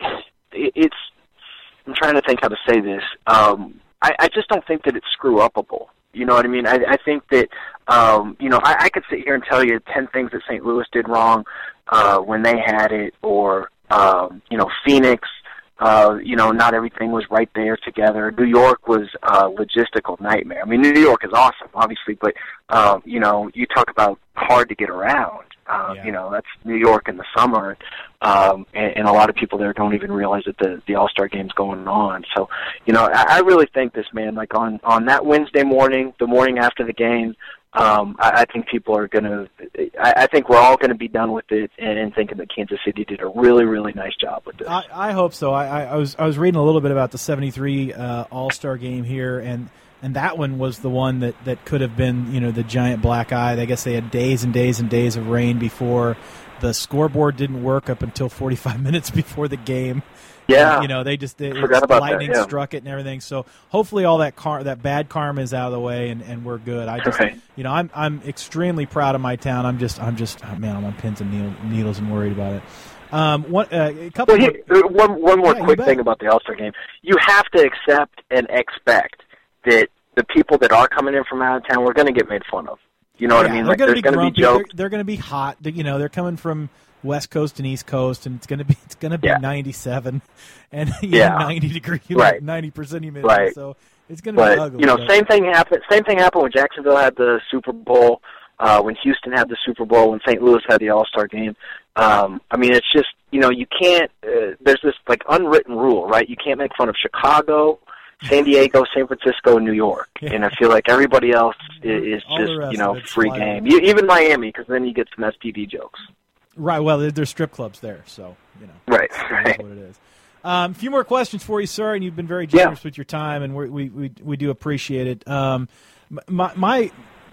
it's, I'm trying to think how to say this. Um, I, I just don't think that it's screw-upable. You know what I mean? I, I think that, um, you know, I, I could sit here and tell you ten things that Saint Louis did wrong uh, when they had it, or, um, you know, Phoenix, uh, you know, not everything was right there together. New York was a logistical nightmare. I mean, New York is awesome, obviously, but, um, you know, you talk about hard to get around. Uh, yeah. You know, that's New York in the summer, um, and, and a lot of people there don't even realize that the, the All-Star game's going on. So, you know, I, I really think this, man, like on, on that Wednesday morning, the morning after the game, um, I, I think people are going to, I, I think we're all going to be done with it and, and thinking that Kansas City did a really, really nice job with this. I, I hope so. I, I, I was I was reading a little bit about the seventy-three uh, All-Star game here, and And that one was the one that, that could have been, you know, the giant black eye. I guess they had days and days and days of rain before. The scoreboard didn't work up until forty-five minutes before the game. Yeah. And, you know, they just it, Forgot about lightning that, yeah. struck it and everything. So hopefully all that car, that bad karma is out of the way, and, and we're good. I just, okay. you know, I'm I'm extremely proud of my town. I'm just I'm just oh, man, I'm on pins and needles and worried about it. Um, one, uh, a couple. Well, more, here, one one more yeah, quick thing about the All-Star game. You have to accept and expect that the people that are coming in from out of town, we're going to get made fun of. You know what yeah, I mean? They're Like, going there's to be going to be grumpy. jokes. They're, they're going to be hot. You know, they're coming from West Coast and East Coast, and it's going to be it's going to be yeah. ninety-seven and yeah. know, ninety degree, right. ninety percent humidity. Right. So it's going to but, be ugly. You know, but. same thing happened. Same thing happened when Jacksonville had the Super Bowl. Uh, when Houston had the Super Bowl, when Saint Louis had the All-Star game. Um, I mean, it's just, you know, you can't, uh, there's this, like, unwritten rule, right? You can't make fun of Chicago, San Diego, San Francisco, and New York. Yeah. And I feel like everybody else is, is just, you know, free game. You, even Miami, because then you get some S T D jokes. Right, well, there's strip clubs there, so, you know. Right, right. That's what it is. A um, few more questions for you, sir, and you've been very generous yeah. with your time, and we're, we we we do appreciate it. Um, my, my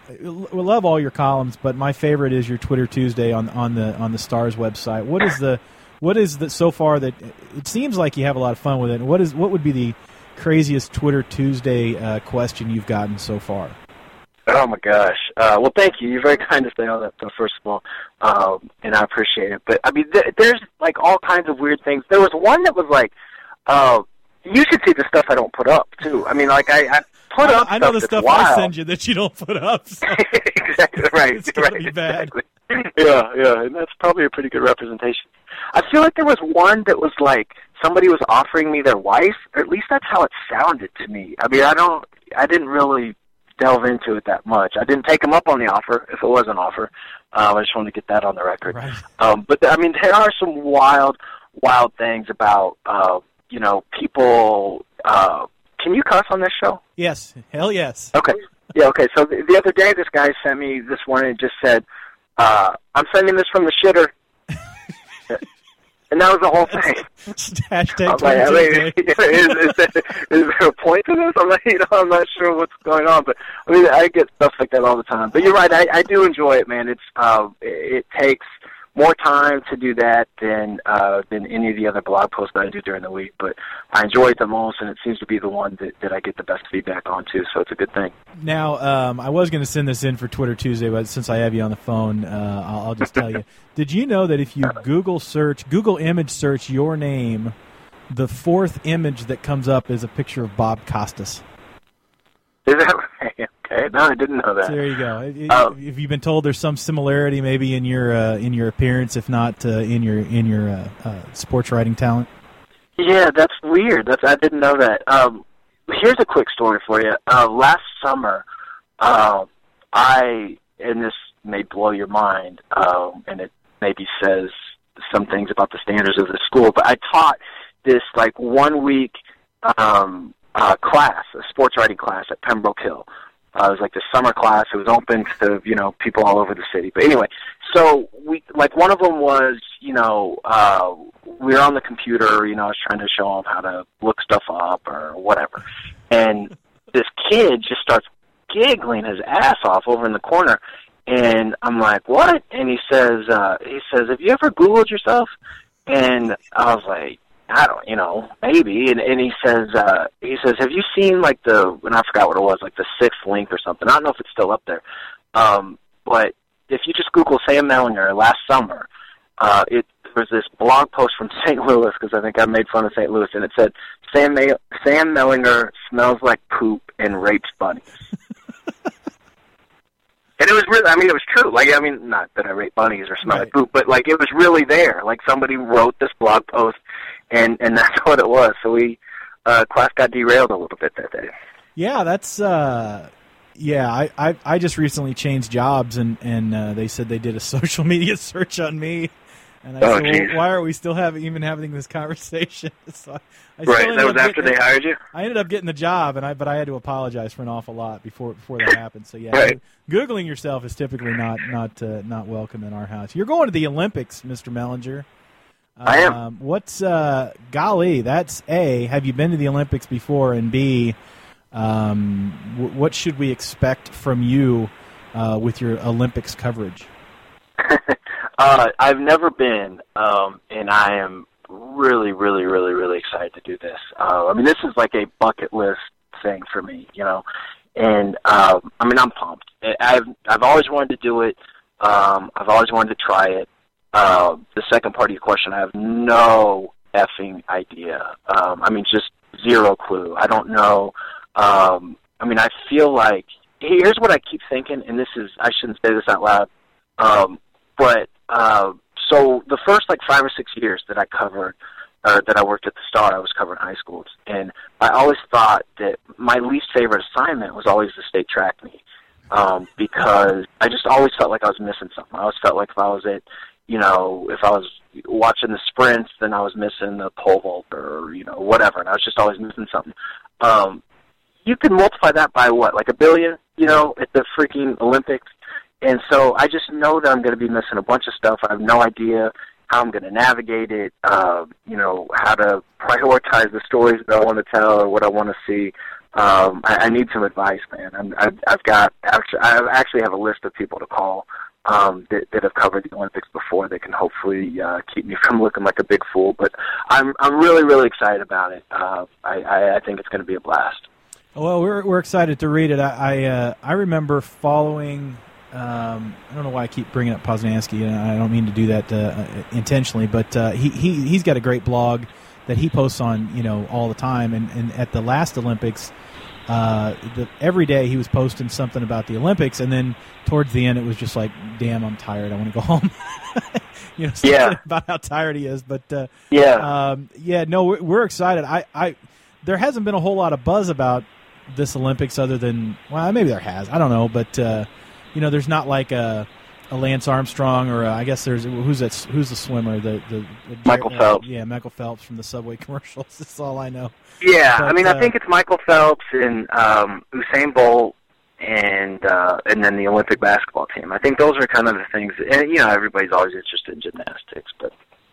we love all your columns, but my favorite is your Twitter Tuesday on on the on the Stars website. What is the what is the so far that it seems like you have a lot of fun with it? What is what would be the craziest Twitter Tuesday uh, question you've gotten so far? Oh my gosh! Uh, well, thank you. You're very kind to say all that, though, first of all, um, and I appreciate it. But I mean, th- there's like all kinds of weird things. There was one that was like, uh, you should see the stuff I don't put up too. I mean, like I. I Put up I know stuff the stuff wild. I send you that you don't put up. So exactly right. It's gonna right, be bad. Exactly. Yeah, yeah, and that's probably a pretty good representation. I feel like there was one that was like somebody was offering me their wife, or at least that's how it sounded to me. I mean, I don't, I didn't really delve into it that much. I didn't take them up on the offer, if it was an offer. Um, I just want to get that on the record. Right. Um, but I mean, there are some wild, wild things about, uh, you know, people. Uh, Can you cuss on this show? Yes. Hell yes. Okay. Yeah, okay. So the, the other day, this guy sent me this one and just said, uh, I'm sending this from the shitter. And that was the whole thing. Hashtag like, I mean, is, is, there, is there a point to this? I'm not, you know, I'm not sure what's going on. But, I mean, I get stuff like that all the time. But you're right. I, I do enjoy it, man. It's uh, It takes more time to do that than uh, than any of the other blog posts that I do during the week, but I enjoy it the most, and it seems to be the one that, that I get the best feedback on, too, so it's a good thing. Now, um, I was going to send this in for Twitter Tuesday, but since I have you on the phone, uh, I'll, I'll just tell you. Did you know that if you Google search, Google image search your name, the fourth image that comes up is a picture of Bob Costas? Is that right? Okay, no, I didn't know that. So there you go. Um, Have you been told there's some similarity, maybe in your uh, in your appearance, if not uh, in your in your uh, uh, sports writing talent? Yeah, that's weird. That's I didn't know that. Um, here's a quick story for you. Uh, last summer, uh, I and this may blow your mind, um, and it maybe says some things about the standards of the school, but I taught this like one week um, uh, class, a sports writing class at Pembroke Hill. Uh, it was like the summer class. It was open to, you know, people all over the city. But anyway, so we, like one of them was, you know, uh, we were on the computer, you know, I was trying to show them how to look stuff up or whatever. And this kid just starts giggling his ass off over in the corner. And I'm like, what? And he says, uh, he says, have you ever Googled yourself? And I was like, I don't, you know, maybe. And, and he says, uh, he says, have you seen like the, and I forgot what it was, like the Sixth Link or something. I don't know if it's still up there. Um, but if you just Google Sam Mellinger last summer, uh, it there was this blog post from Saint Louis, because I think I made fun of Saint Louis, and it said, Sam, Ma- Sam Mellinger smells like poop and rapes bunnies. And it was really, I mean, it was true. Like, I mean, not that I rape bunnies or smell right. like poop, but, like, it was really there. Like, somebody wrote this blog post, and, and that's what it was. So we, uh, class got derailed a little bit that day. Yeah, that's, uh, yeah, I, I, I just recently changed jobs, and, and uh, they said they did a social media search on me. And I oh, said, well, why are we still having, even having this conversation? So I, I right, that was after they hired you? I ended up getting the job, and I but I had to apologize for an awful lot before before that happened. So, yeah, right. Googling yourself is typically not not uh, not welcome in our house. You're going to the Olympics, Mister Mellinger. Um, I am. What's, uh, golly, that's A, have you been to the Olympics before, and B, um, w- what should we expect from you uh, with your Olympics coverage? Uh, I've never been, um, and I am really, really, really, really excited to do this. Uh, I mean, this is like a bucket list thing for me, you know. And um, I mean, I'm pumped. I've I've always wanted to do it. Um, I've always wanted to try it. Uh, the second part of your question, I have no effing idea. Um, I mean, just zero clue. I don't know. Um, I mean, I feel like here's what I keep thinking, and this is I shouldn't say this out loud, um, but. Uh, so the first like five or six years that I covered, uh, that I worked at the Star, I was covering high schools, and I always thought that my least favorite assignment was always the state track meet, um, because I just always felt like I was missing something. I always felt like if I was at, you know, if I was watching the sprints, then I was missing the pole vault or you know whatever, and I was just always missing something. Um, you can multiply that by what, like a billion, you know, at the freaking Olympics. And so I just know that I'm going to be missing a bunch of stuff. I have no idea how I'm going to navigate it, uh, you know, how to prioritize the stories that I want to tell or what I want to see. Um, I, I need some advice, man. I'm, I've, I've got actually, I actually have a list of people to call um, that, that have covered the Olympics before that can hopefully uh, keep me from looking like a big fool. But I'm I'm really really excited about it. Uh, I, I, I think it's going to be a blast. Well, we're we're excited to read it. I I, uh, I remember following. Um, I don't know why I keep bringing up Poznansky, and I don't mean to do that uh, intentionally, but uh, he, he, he's got a great blog that he posts on, you know, all the time. And, and at the last Olympics, uh, the, every day he was posting something about the Olympics, and then towards the end it was just like, damn, I'm tired. I want to go home. you know, something yeah. about how tired he is. But, uh, yeah, um, yeah, no, we're, we're excited. I, I, there hasn't been a whole lot of buzz about this Olympics other than, well, maybe there has. I don't know, but... Uh, You know, there's not like a, a Lance Armstrong or a, I guess there's who's that? Who's the swimmer? The, the, the Michael uh, Phelps. Yeah, Michael Phelps from the Subway commercials. That's all I know. Yeah, but, I mean, uh, I think it's Michael Phelps and um, Usain Bolt, and uh, and then the Olympic basketball team. I think those are kind of the things. And you know, everybody's always interested in gymnastics, but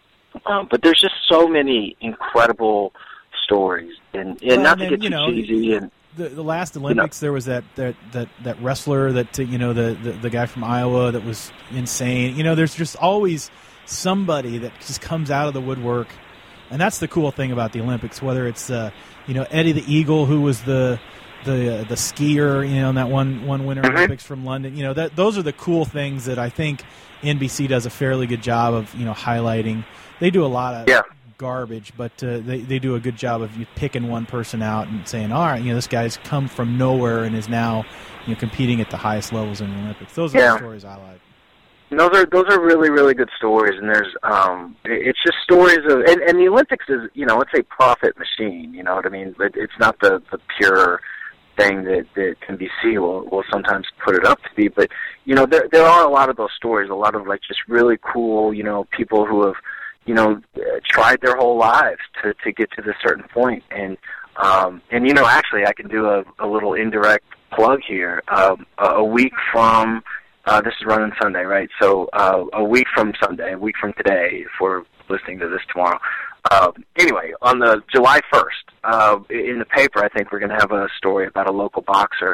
um, but there's just so many incredible stories, and, and well, not and to then, get too know, cheesy and. The, the last Olympics, you know, there was that, that, that, that wrestler that you know the, the the guy from Iowa that was insane. You know, there's just always somebody that just comes out of the woodwork, and that's the cool thing about the Olympics. Whether it's uh, you know Eddie the Eagle, who was the the uh, the skier, you know, in that one one Winter mm-hmm. Olympics from London. You know, that those are the cool things that I think N B C does a fairly good job of you know highlighting. They do a lot of. Yeah. Garbage, but uh, they they do a good job of you picking one person out and saying, all right, you know, this guy's come from nowhere and is now, you know, competing at the highest levels in the Olympics. Those are yeah. the stories I like. Those are those are really really good stories, and there's um, it's just stories of, and, and the Olympics is, you know, it's a profit machine. You know what I mean? But it's not the the pure thing that that N B C will will sometimes put it up to be. But you know, there there are a lot of those stories, a lot of like just really cool, you know, people who have. you know, uh, tried their whole lives to, to get to this certain point. And, um, and, you know, actually I can do a, a little indirect plug here. Um, a, a week from, uh, this is running Sunday, right? So, uh, a week from Sunday, a week from today, if we're listening to this tomorrow. Um, anyway, on the July first, uh, in the paper, I think we're going to have a story about a local boxer,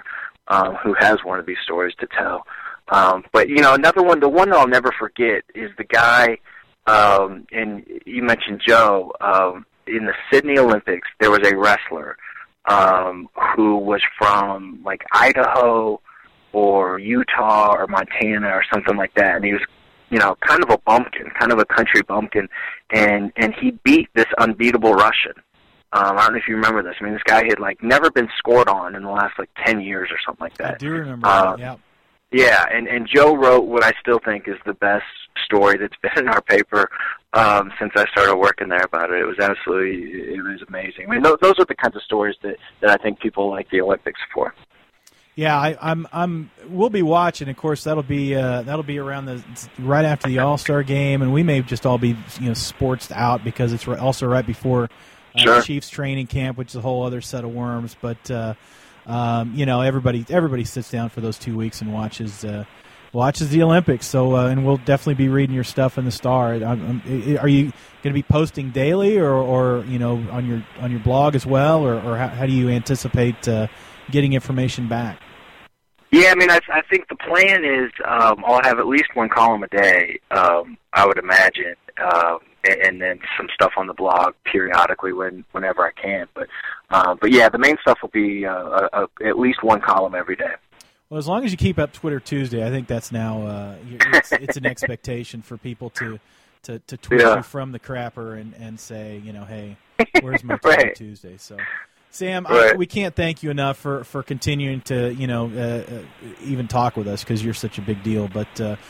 um, who has one of these stories to tell. Um, but, you know, another one, the one that I'll never forget is the guy, um, and you mentioned Joe, um, in the Sydney Olympics, there was a wrestler um, who was from, like, Idaho or Utah or Montana or something like that, and he was, you know, kind of a bumpkin, kind of a country bumpkin, and, and he beat this unbeatable Russian. Um, I don't know if you remember this. I mean, this guy had, like, never been scored on in the last, like, ten years or something like that. I do remember uh, that, yeah. Yeah, and, and Joe wrote what I still think is the best story that's been in our paper um, since I started working there about it. It was absolutely, it was amazing. I mean, those, those are the kinds of stories that, that I think people like the Olympics for. Yeah, I, I'm. I'm. We'll be watching. Of course, that'll be. Uh, that'll be around the right after the All-Star game, and we may just all be, you know, sportsed out because it's also right before uh, sure. Chiefs training camp, which is a whole other set of worms. But uh, um, you know, everybody everybody sits down for those two weeks and watches uh, watches the Olympics. So, uh, and we'll definitely be reading your stuff in the Star. I'm, I'm, are you going to be posting daily, or, or you know, on your on your blog as well, or, or how, how do you anticipate uh, getting information back? Yeah, I mean, I, I think the plan is um, I'll have at least one column a day, um, I would imagine, um, and, and then some stuff on the blog periodically when whenever I can. But, uh, but yeah, the main stuff will be uh, a, a, at least one column every day. Well, as long as you keep up Twitter Tuesday, I think that's now uh, it's, it's an expectation for people to to, to tweet yeah. you from the crapper and, and say, you know, hey, where's my Twitter right. Tuesday? So. Sam, right. I, we can't thank you enough for, for continuing to, you know, uh, uh, even talk with us because you're such a big deal. But uh,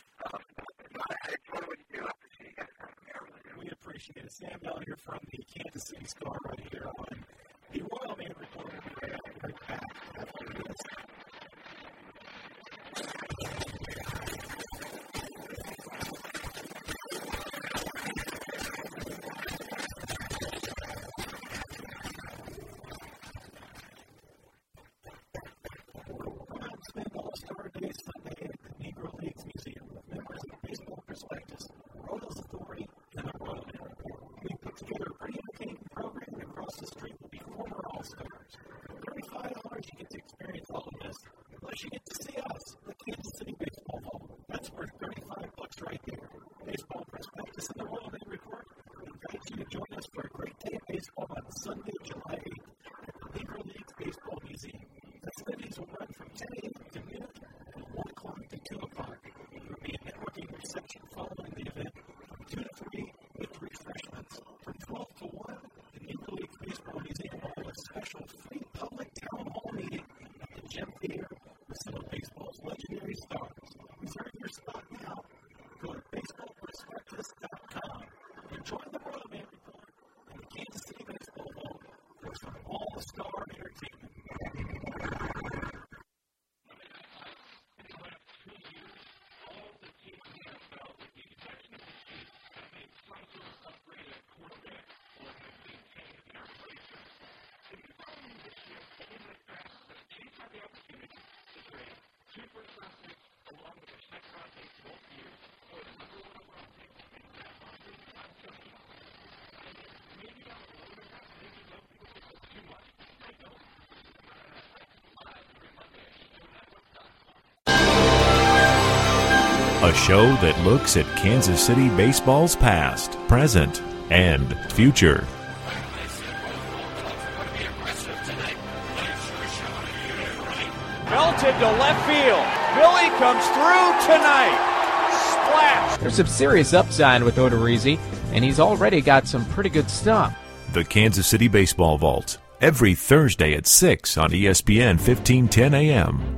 we appreciate it. Sam Bell here from the Kansas City Star right here on the Royal Man Report. Right back. All-Star Day Sunday at the Negro Leagues Museum with members of the Baseball Prospectus, Royals Authority, and the Royal Man Report. We put together a pretty entertaining program, and across the street will be former All-Stars. For thirty-five dollars, you get to experience all of this, plus you get to see us, the Kansas City Baseball Vault. That's worth thirty-five bucks right there. Baseball Prospectus and the Royal Man Report. We invite you to join us for a great day of baseball on Sunday, July eighth at the Negro Leagues Baseball Museum. Festivities will run from ten a.m. to noon and one o'clock to two o'clock. There will be a networking reception following the event from two to three with refreshments. From twelve to one, the Negro Leagues Baseball Museum will hold a special free public town hall meeting at the Gem Theater with some of baseball's legendary stars. Reserve your spot now. Go to baseball prospectus dot com and join the Royal Man Report and the Kansas City Baseball Vault for some all-star entertainment. A show that looks at Kansas City baseball's past, present, and future. Belted to left field. Billy comes through tonight. Splash. There's some serious upside with Odorizzi, and he's already got some pretty good stuff. The Kansas City Baseball Vault, every Thursday at six on E S P N fifteen ten A M.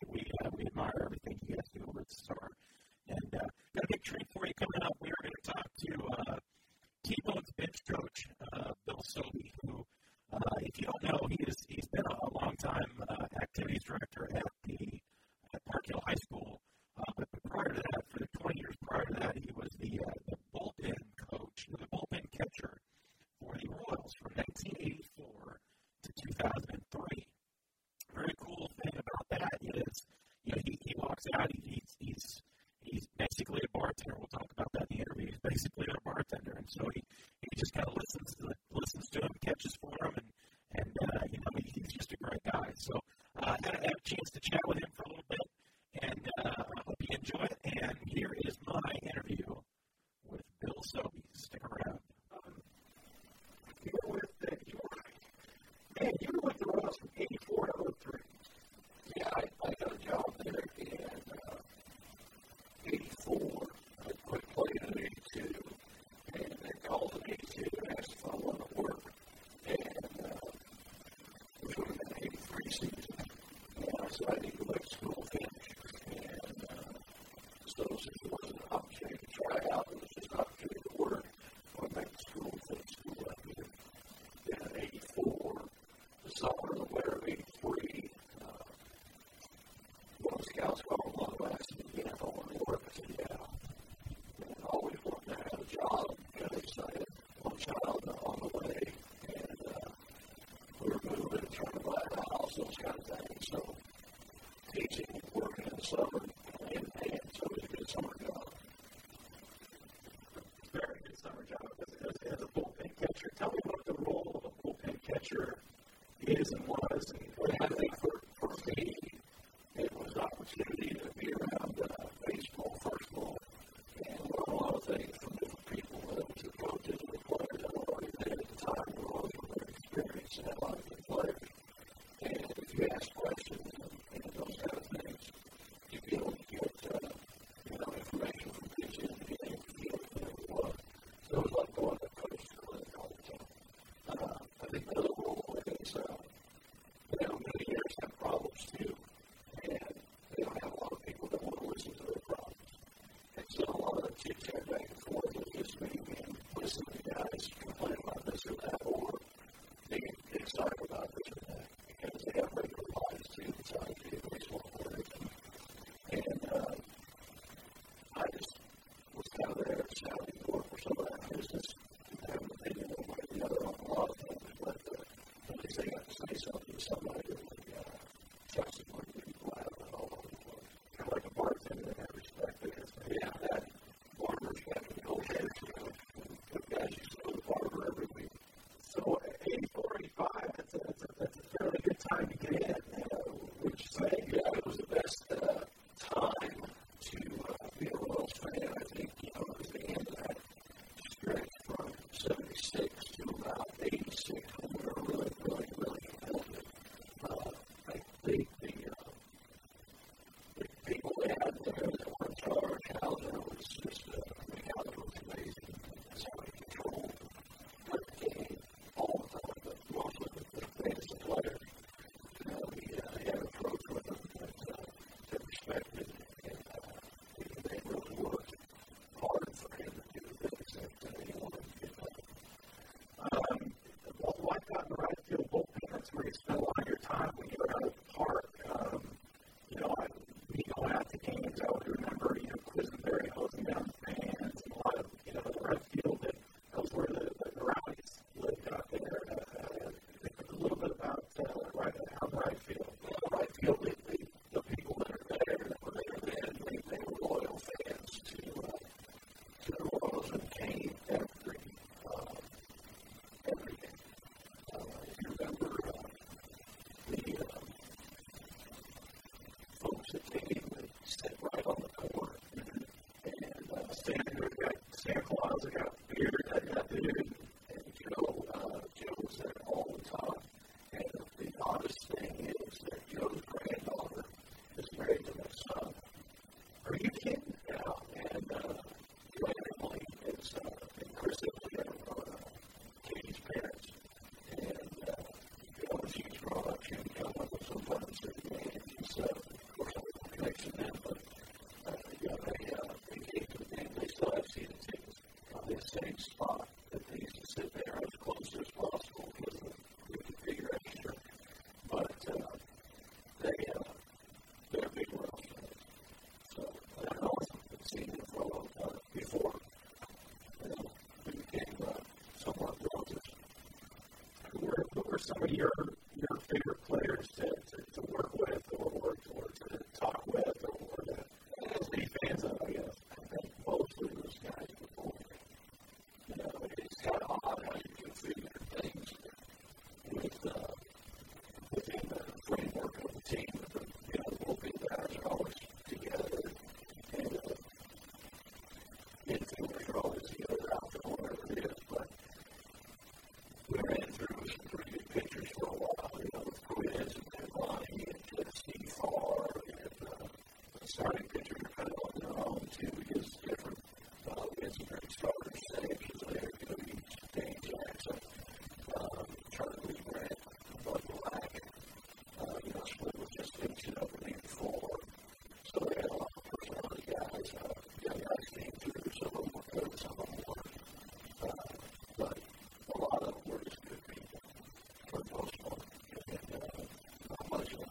And uh, got a big treat for you coming up. We are going to talk out. He, he's he's he's basically a bartender. We'll talk about that in the interview. He's basically a bartender, and so he, he just kind of listens to listens to him, catches for him, and and uh, you know he, he's just a great guy. So uh, I had, had a chance to chat with him for a little bit, and uh, I hope you enjoy it. And here is my interview with Bill Sobey. Stick around. Um, you were with uh, you were man, you were with the Royals from eighty-four to oh three. Yeah, I, I got a job there in uh, eighty-four. I quit playing in eighty-two, and they called in eighty-two and asked if I wanted to work. And uh, which would have been the eighty-three season. And I said I need to go back to school finish. And uh, so since it wasn't an opportunity to try out, it was just an opportunity to work. I went back to school, finished school up here. Then in eighty-four, the summer and the winter of eighty-three, uh, one of the scouts called one of us and said, if I want to work, I said, yeah. And I always wanted to have a job because I had one child on the way, and uh, we were moving and trying to buy a house, those kind of things. So teaching and working in the summer, hand in hand, so it was a good summer job. Very good summer job as, as, as a bullpen catcher. Tell me what the role of a bullpen catcher is and was, and what I think for, for me, it was an opportunity to be around uh, baseball, first of all, and learn a lot of things from different people, whether it was the coaches or the players that were already there at the time, who were always very experienced and had a lot of good players. And if you ask questions and, and those kind of things, you feel you get uh, you know, information from pitches and you think you know what it was. So it was like going to coach clinic all the time. Uh, I think the other role is, uh, you know, many years have problems too, and they don't have a lot of people that want to listen to their problems. And so a lot of the chit chat back and forth is just me and listening to guys complain about this or that, or being excited about this or that, because they have regular lives too, besides being baseball players. And uh, I just was kind of there sounding the work for some of that business, and have an opinion one way or the other on a lot of things, but uh, at least they got to say something to somebody that they uh, trusted when people have it all over the place. Kind of like a bartender in that respect, because yeah, that barbers back in the old days, you know, the guys used to go to the barber every week. So eighty-four, eighty-five, that's a, that's a, that's a fairly good time to get in. Uh, would you say? Yeah, it was the best uh, time to uh, be a Royals fan. I think, you know, it was the end of that stretch from seventy-six to about eighty-six when we were really, really, really competitive. Uh, I think the, uh, the people they had there that were in charge, Hauser was just, uh, I mean, Hauser was amazing. That's how he controlled the game all the time, but mostly with the fantasy players. You know, he, uh, he had an approach with them that, uh, that respected, and uh, they really worked hard for him to do the things that uh, he wanted to get done. Um, well, why not in the right field bullpen? That's where you spend a lot of your time when you were out at the park. Um, you know, I, me going out to games, I would remember, you know, Quisenberry hosing down the fans, and a lot of, you know, the right field, that, that was where the, the, the rallies lived out there. Uh, uh, think a little bit about uh, right, how the right field. Yeah, the right field, the, the, the people that are there, that were there then, they, they were loyal fans to, uh, to the Royals and came every, uh, every game. Uh, if you remember uh, the uh, folks that came, they sat right on the corner, and uh, standing there, got Santa Claus, I got beard, I got beard, and Joe, uh, Joe was there all the time. And the oddest thing is that Joe's granddaughter is married to my son. Are you kidding? Yeah, and uh, Joanne Emily is, uh, and Chris Emily are uh, Katie's parents. And, uh, you know, when she's grown up, she would come up with sometimes to the games. She's, uh, of course, I have a connection then, but, uh, you know, they, uh, they came to the game. They still have season tickets on the same spot that they used to sit there as close as possible because of the figure extra. But, uh, they, uh, they're big Royals fans. So, I don't know if I've seen them for a long time before, you know, we became, uh, somewhat relatives. Who were, who were some of your, your favorite players to, to, to work with or, or, or to talk with or, or to the starting pitchers are kind of on their own, too, because it's different. Uh, we had some great starters today, there, you know, Dane Jackson, um, Charlie Grant, Bud Black, uh, you know, Split was just finishing up the week before. So they had a lot of personality guys. Uh, young guys came through, some of them were good, some of them weren't. Uh, but a lot of them were just good people for the most part. And uh, not much of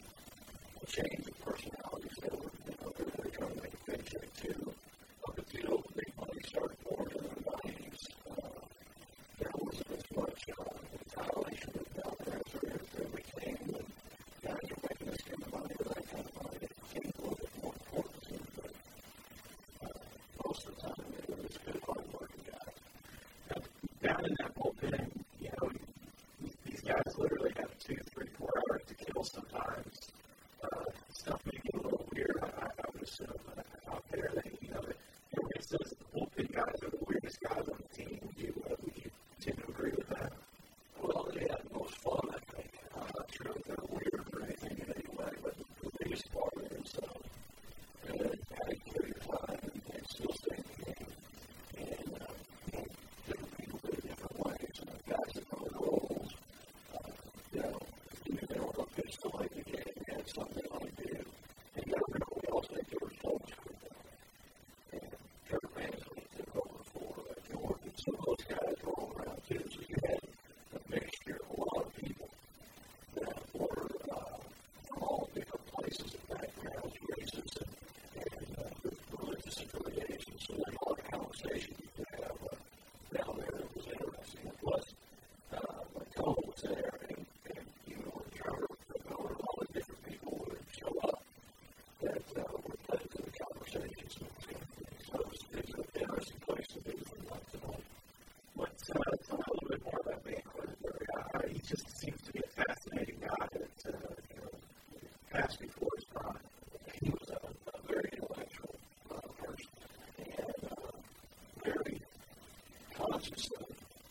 a change in personalities. They were, you know, they were trying to make a paycheck too. Up until the big money started pouring in the nineties, uh, there wasn't as much uh, retaliation down there as there, as there became. And guys are making this kind of money or that kind of money. It became a little bit more important to them. But uh, most of the time, they were just good, hard-working guys. Now, down in that bullpen, you know, these guys literally have two, three, four hours to kill sometimes. Uh, stuff may get a little weird. I, I, I would assume uh, out there that, you know, that everybody says that the bullpen guys are the weirdest guys on the team. Would you, uh, would you tend to agree with that? Well, they had the most fun, I think. I'm not sure if they're weird or anything in any way, but the biggest part of themselves. And they had a great time and, and still stay in the game. And, uh, you know, different people do it different ways. And guys that know the roles, uh, you know, even if they were going to pitch to like the game, they had something they want to do. And you got to remember, we also had George Holmes with them. And Kurt Mansley took over for uh, Jordan. So those guys were all around too. So you had a mixture of a lot of people that were uh, from all different places and backgrounds, races, and, and uh, religious affiliations. So there's a lot of conversation you could have uh, down there that was interesting. And plus, uh, when Cole was there, and, and even when Trevor took over, all the different people would show up that uh, would led to the conversations. So it was, it was an interesting place to be from night to night. Let's uh, talk a little bit more about Van Cleversburg. Uh, he just seems to be a fascinating guy that, uh, you know, passed before his time. He was a, a very intellectual uh, person and uh, very conscious of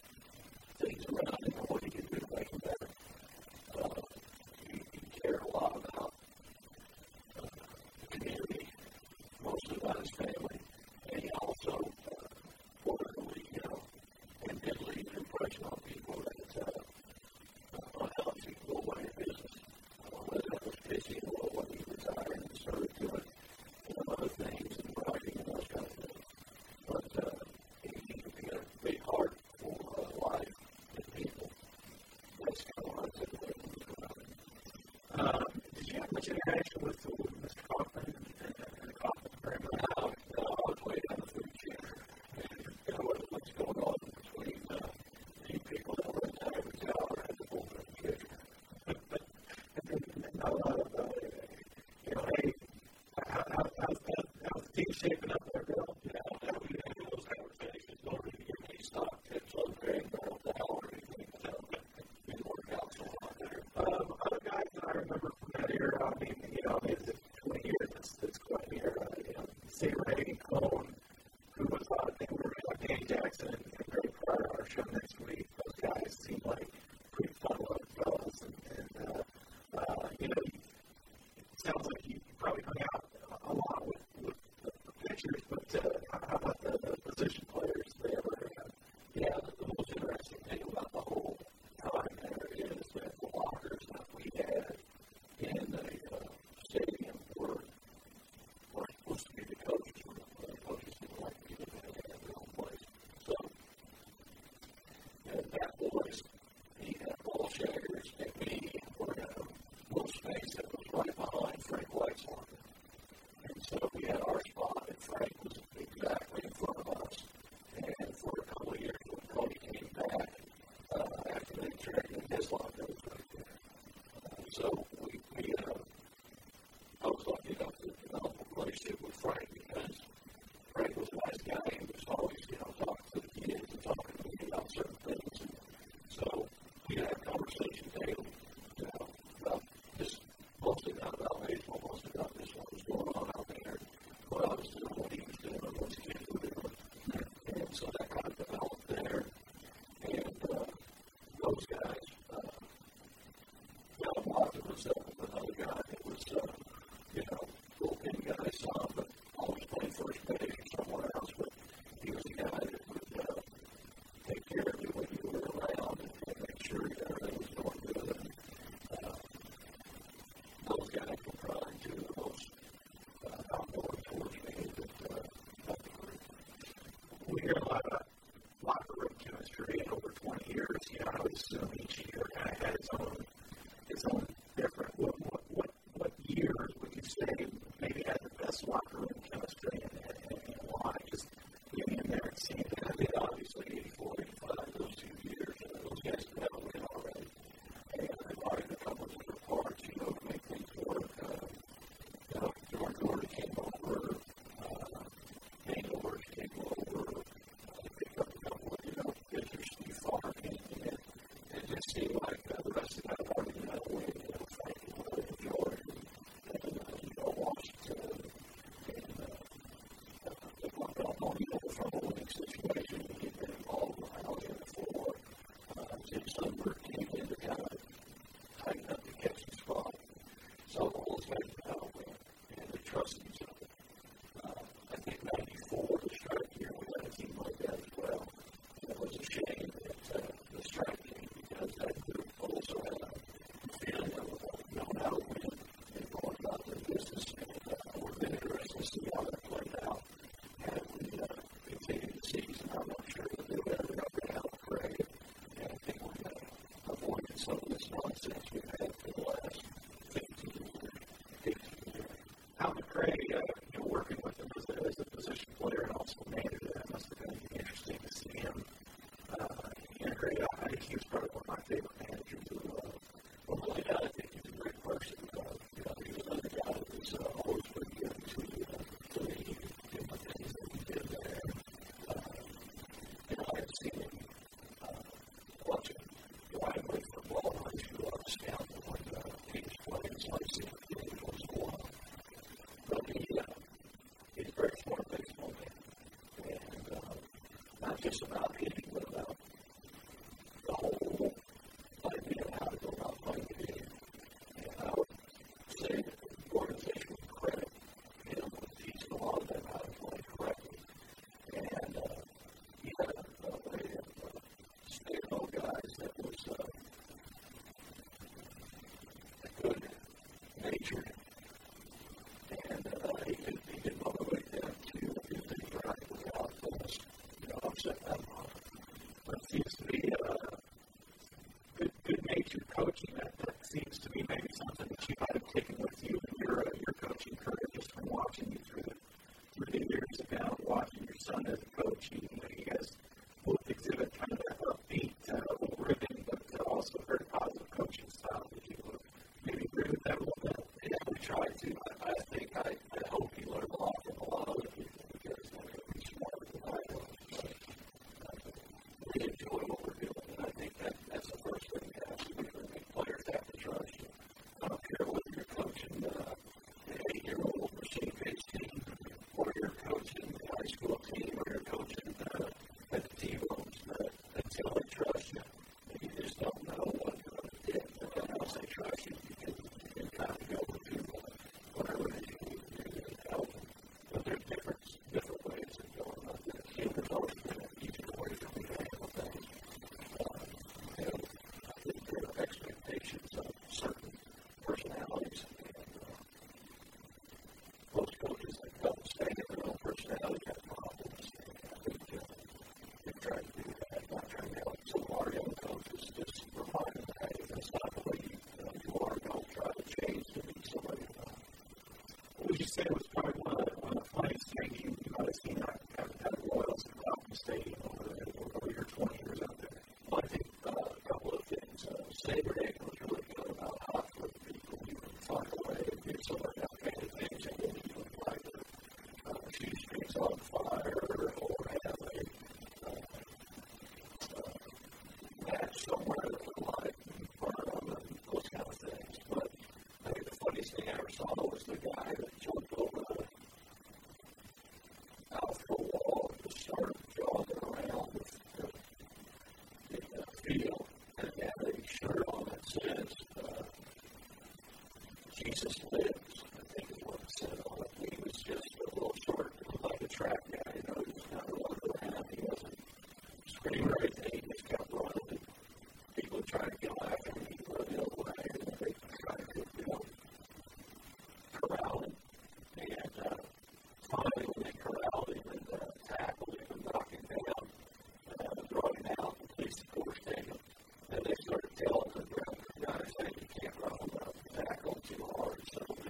things around him and what he could do to make them better. Uh, he, he cared a lot about uh, the community, mostly about his family, and he also uh, quarterly, you know, and did leave an impression on people that uh, uh, on how to go about your business. Uh, whether that was pitching or when he retired and started doing, you know, other things and writing and those kind of things. But uh, he, he had a big heart for uh, life and people. That's kind of what I took away from his writing. Um, did you have much interaction with, with Mister Kaufman and, and, and the Kaufman family? No, no, I was way down the food chain. And you know what, what's going on between uh, the people that were in the average tower and the bullpen pitcher. Not a lot of, uh, you know, hey, how, how, how's, that, how's the team shaping up there, Bill? Yeah, now we had those conversations. Don't really give me stock tips on Greg or Dow or anything. So it didn't work out so hard there. Um, other guys that I remember from that era, I mean, you know, it's twenty years, that's, that's quite an era. You know, Say Ray, Cone, who was, uh, I think we were like Danny Jackson and, and Greg Pryor on our show next week. Those guys seem like pretty fun-loving fellas. And, and uh, uh, you know, it sounds like you probably hung out a lot with, with the pitchers, but uh, how about the, the position players? They ever, uh, yeah, the, the most interesting thing about the whole time there is that the lockers that we had in the uh, stadium were, were supposed to be the coaches. The coaches didn't like to give them in their own place. So, and that boys, he had ball shaggers and me were in a little space that was right behind Frank Wexler. And so we had our spot, and Frank was exactly in front of us. And for a couple of years, when Cody came back, uh, after they traded in his locker, was right there. Uh, so we, we uh, I was lucky enough to develop a relationship with Frank because Frank was a nice guy and was always, you know, talking to the kids and talking to me about certain things. And so we had a conversation daily, you know, about just mostly not about baseball, mostly about just what was going on out there, what I was doing, what he was doing, what his kids were doing. And so that kind of developed there. And uh, those guys, uh, John Walker was uh, another guy that was, uh, you know, best locker room chemistry and, and, and why. Just getting in there and seeing that. They obviously eighty-four, eighty-five, those two years, uh, those guys have never win already. And they've already a couple of different parts, you know, to make things work. Uh, you know, George Gordy came over, uh, Daniel Worth came over, uh, picked up a couple of, you know, pitchers, Steve Farr came in. It just seemed like uh, the rest of that party, you know, win, you know, Frankie Wood, George, and, and uh, you know, Washington, and uh, uh, they want to all you know, from a winning situation, you get them involved around in the floor. Uh, Jim Sundberg came in to kind of tighten up the catching spot. So all those guys know how to win, and they trust each other. Uh, I think ninety-four, the strike year, we had a team like that as well. And it was a shame that uh, the strike came because that group also had a feeling of uh, knowing how to win and going about their business. And uh, we're been interested to see how that played out. And we uh, continue the season. I'm not sure that they would ever up and out of Craig. And I think we're going to avoid some of this nonsense we've had for the last fifteen years. fifteen years. Alan Craig, uh, you know, working with him as a, as a position player and also manager, that must have been interesting to see him uh, integrate. I think he was probably one of my favorite managers who, uh, well, really, I think he's a great person. Uh, you know, he was another guy that was uh, always pretty good to, uh, to the doing the things that he did there. Uh, you know, I had seen him uh, watching Ryan wait for a ball runs who I was scouting when uh, he was playing, so I've seen him games once in a while. But he, uh, he's a very smart baseball man. And uh, not just about hitting, but about the whole idea of how to go about playing the game. And I would say that the organization would credit him with teaching a lot of them how to play correctly. And uh, he had a, a way of uh, staying on guys that was uh, good natured. And uh, he could, he could motivate them to do things right without uh, you know, upset them off. But it seems to be uh, good, good-natured coaching. That, that seems to be maybe something that you might have taken with you in your uh, your coaching career, just from watching you through the through the years of now, watching your son as a coach. You, you know, you guys both exhibit kind of that upbeat, uh, ribbon, but uh, also very positive coaching style. Did you uh, maybe agree with that a little bit? Yeah, we try to. I, I think I, I hope he learned a lot from a lot of other people because uh, he's smarter than I was. But, uh, we enjoy what we're doing, and I think that that's the first thing you have to do. I think players have to trust you. I don't care whether you're coaching uh, an eight-year-old machine-based team, or you're coaching the high school team, or you're coaching uh, at the team rooms. Uh, until they trust you, and you just don't know what you're going to get. But then once they trust you, you can, you can kind of go to uh, whatever it is you need to do to help them. But there's different, different ways of going about this. You know, there's always been an easier way for me to handle things. Uh, you know, I think there are expectations of certain personalities, and uh, most coaches that don't stay in their own personality have problems. And I think uh, they try to do that, not trying to help some of our young coaches, just remind them that hey, that's not the way you, you, know, you are. Don't try to change to be somebody else. What would you say was probably one of the, one of the funniest things you, you might have seen out of that Royals in Falcon Stadium over, over your twenty years out there? Well, I think uh, a couple of things. Uh, Saber Egg was really good about hot for people. You would find a way to get somebody out paying attention, and you would like to uh, shoot strings on fire or have a uh, uh, match somewhere that would light and burn on them, those kind of things. But I think the funniest thing I ever saw was the guy that jumped over the outfield wall and just started jogging around with the, the uh, field and had a shirt on that says, uh, Jesus lives, I think is what it said on it. He was just a little short, like a track guy, you know, he was kind of running around. He wasn't screaming or anything, he just kept running. And people would try to get after him, he'd run the other way, and they tried to, you know, corral him. And uh, finally, when they corralled him and uh, tackled him and knocked him down, uh, brought him out, the police, of course, take him. And they started telling the guys, hey, you can't run him up, tackle him too hard. So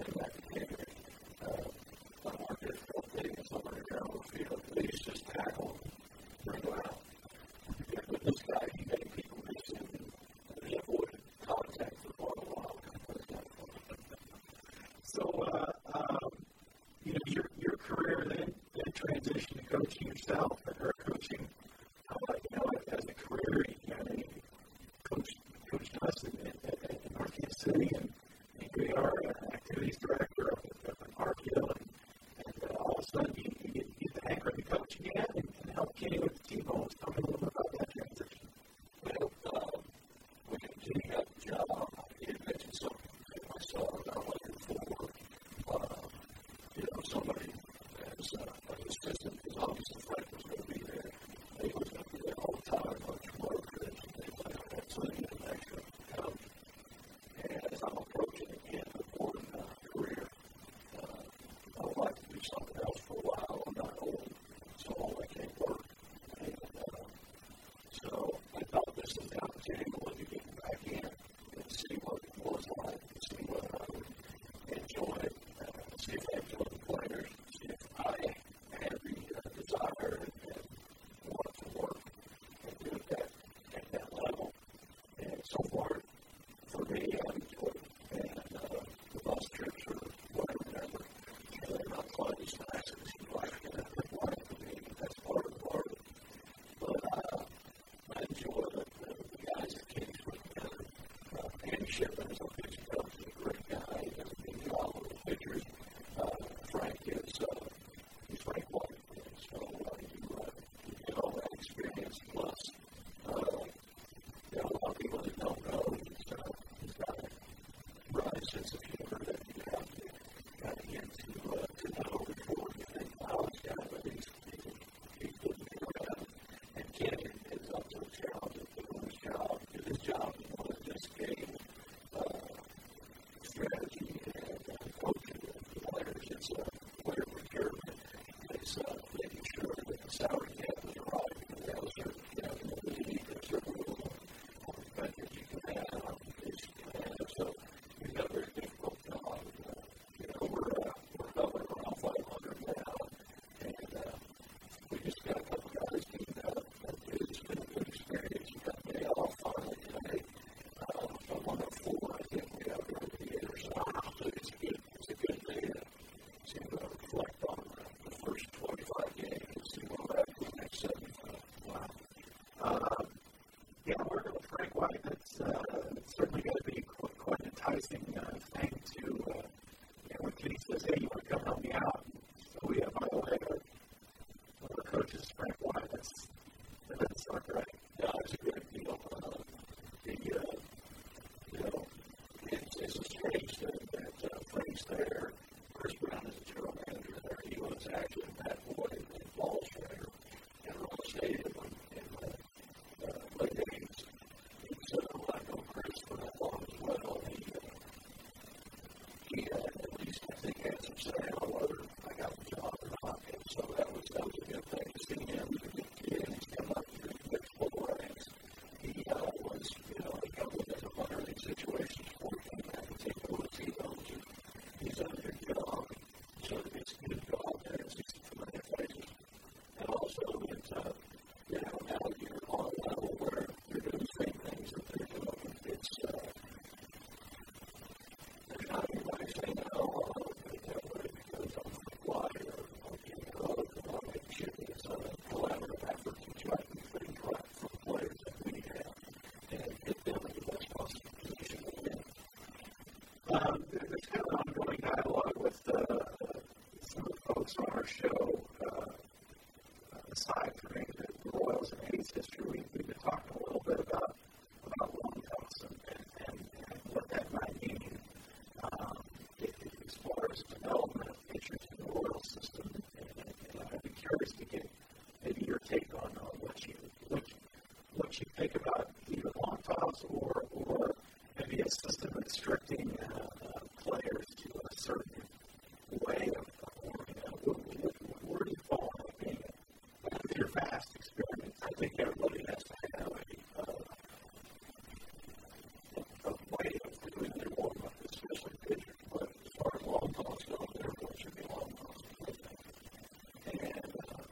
the field. They used to just tackle and bring them out. Yeah, but this guy, he made people miss him, and he avoided contact for quite a while. So, uh, um, you know, your your career then, then transitioned to coaching yourself, or coaching, uh, you know, as a career, you know, you coached, coached us in, in, in North Kansas City, and, and we are an activities director of, of an R P O, and, and uh, all of a sudden you, you, get, you get the anchor of the coach again and, and help Kenny with the T-Bones. Tell me a little bit about that transition. Well, um, when Kenny got the job, he had mentioned something to myself that I'm looking for. Uh, you know, somebody as uh, an assistant, because obviously Frank was going to be there. He was going to be there all the time, much more than they might have had something an extra come. And as I'm approaching again the board uh, career, uh, I would like to do something else for a while. I'm not old, so all I can't work. And uh, so I thought this was the opportunity to look at getting back in and see what it was like, and see whether I would enjoy it, uh, see if I enjoy the players, see if I had the uh, desire and, and wanted to work and do it that, at that level. And so far, for me, I enjoyed it. And uh, the bus trips are what I remember. You know, they're not quite as nice as you like to want it to be. That's part of the part of it. But uh, I enjoy the, the, the guys that came put together. Uh, Andy Shipman is a pitching coach. He's a great guy. He does a good job with the pitchers. Uh, Frank is uh, he's Frank White. So uh, you, uh, you get all that experience. Plus, uh, you know, a lot of people that don't know, he's, uh, he's got a bright sense of humor that you have to kind of get to, uh, to know before you think, wow, this guy, but he's, he's, he's good to be around. And Kenny is up to the challenge of doing his job. Because his job is more than just game uh, strategy and uh, coaching the players. It's uh, player procurement. It's uh, making sure that the salary cap is right. And they have a certain cap in the league, a certain rule on the benches you can have, on the pitch you can have. So we've got a very difficult job. Uh, you know, we're, uh, we're hovering around five hundred now. And uh, we just got a couple guys teamed up. It's been a good experience. We got day off finally today. Uh, from one oh four, I think we got over the year. So it's a good, it's a good day to, to uh, reflect on uh, the first twenty-five games and see what we're at for the next seventy-five. Wow. Uh, yeah, working with Frank White, that's uh, it's certainly got to be quite, quite an enticing uh, thing to, uh, you know, when Kenny says, hey, you want to come help me out? So we have, by the way, uh, one of our coaches, Frank White, that's, that doesn't start right. Yeah, it's a great deal. Uh, the, uh, you know, it's, it's a strange thing that uh, Frank's there. Chris Brown is the general manager there. He was actually Matt Boyd and ball shredder at Rolla Stadium in the uh, late eighties. And so I know Chris for that long as well. He, uh, he uh, at least, I think, had some say on whether I got the job or not. And so that was, that was a good thing to see him. He's a good kid. He's come up through the baseball ranks. He uh, was, you know, he comes in as a minor league situations before he came back and take over the T-Bones. He's done a good job. So it's a good job there. It's just familiar faces. And also, it's, uh, you know, now you're on a level where you're doing the same things that they're doing. It's, uh, there's not anybody saying, oh, I'll do it that way because I'm a flyer or I'm getting a hug or I'm making shit. It's a collaborative effort to try to do things right for the players that we have and get them in the best possible position to win. Um, there's kind of an ongoing dialogue with uh, some of the folks on our show. Uh, aside from maybe the Royals and A's history, we, we've been talking a little bit about about Longhouse and, and, and, and what that might mean um, as far as development of pitchers in the Royal system. And, and, and I'd be curious to get maybe your take on uh, what you what you, what you think about either Longhouse or or maybe a system restricting uh, uh, players to a certain way of performing. Uh, where, where, where do you fall in that opinion? With your vast experience, I think everybody has to have a, uh, a way of doing their warm-up, especially pitchers. But as far as long toss goes, everyone should be long toss. And uh,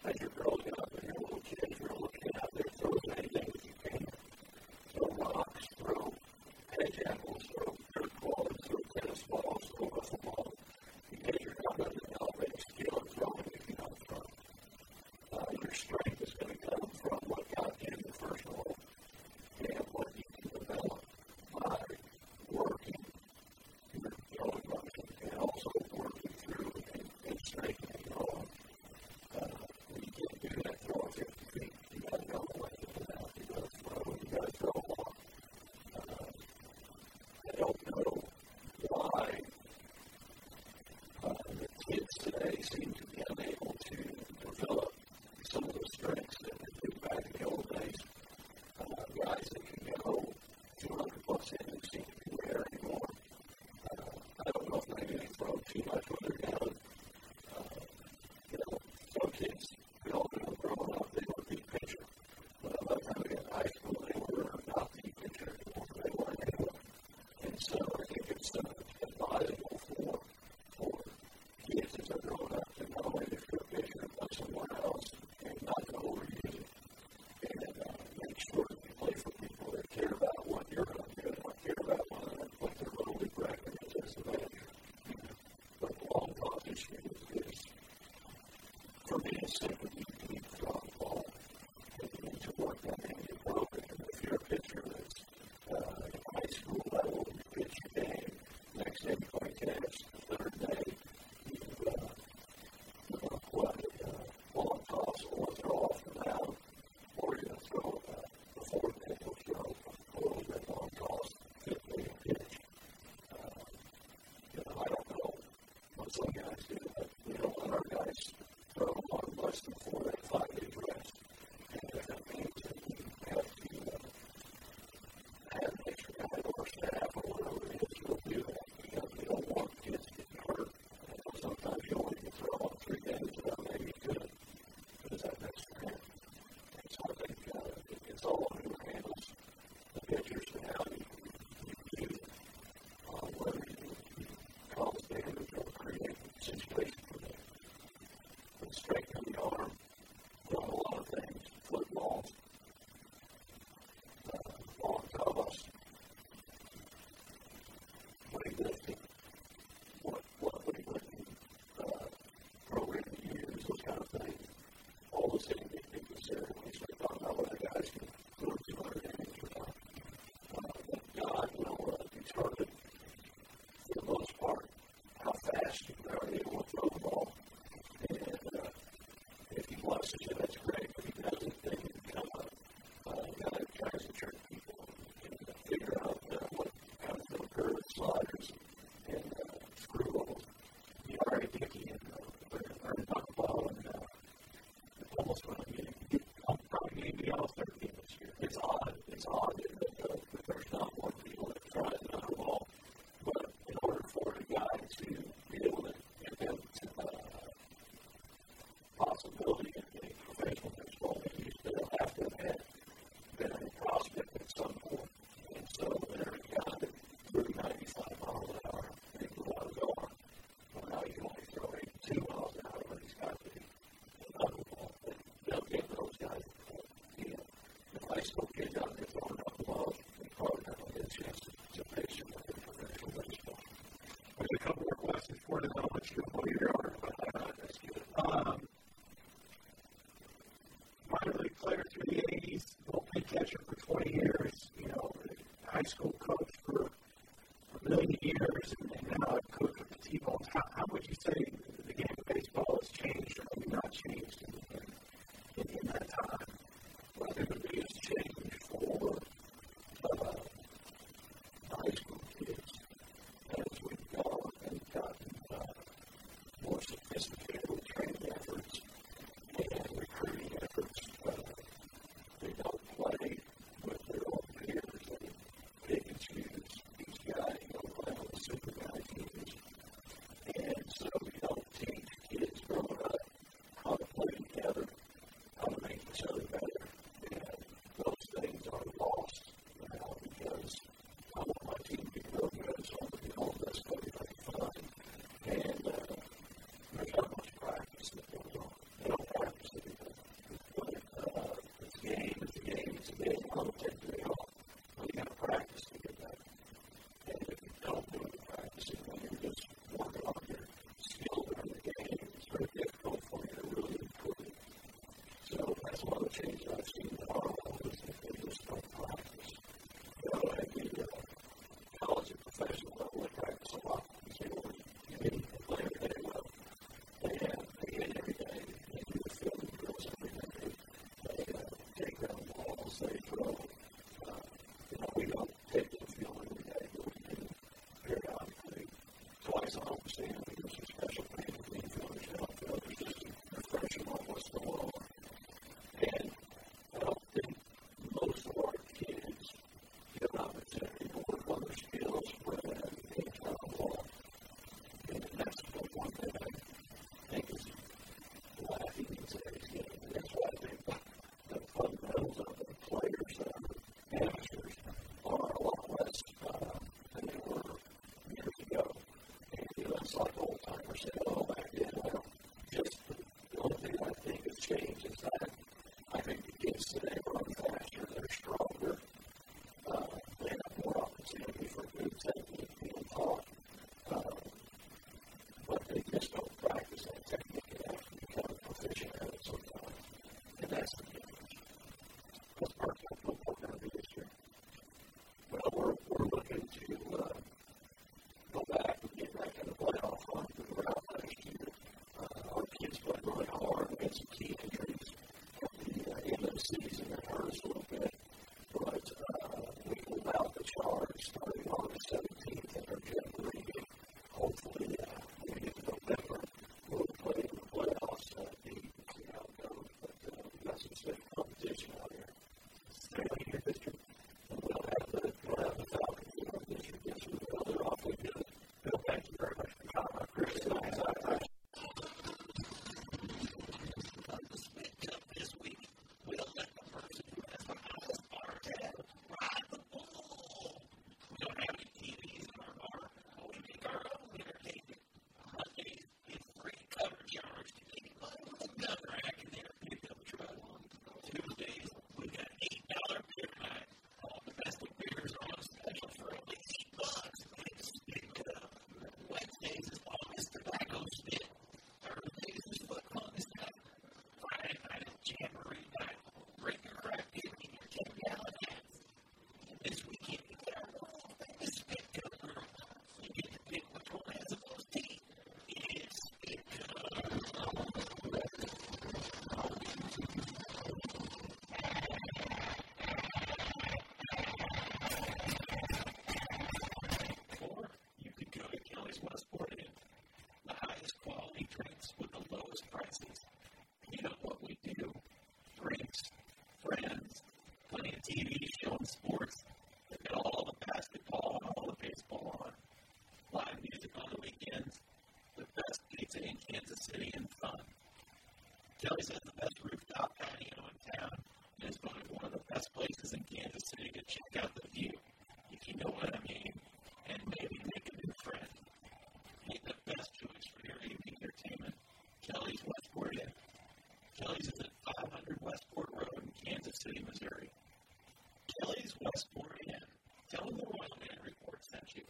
Kelly's has the best rooftop patio in town. It is voted one of the best places in Kansas City to check out the view, if you know what I mean, and maybe make a new friend. Make the best choice for your evening entertainment. Kelly's Westport Inn. Kelly's is at five hundred Westport Road in Kansas City, Missouri. Kelly's Westport Inn. Tell them the Royal Man Report sent you.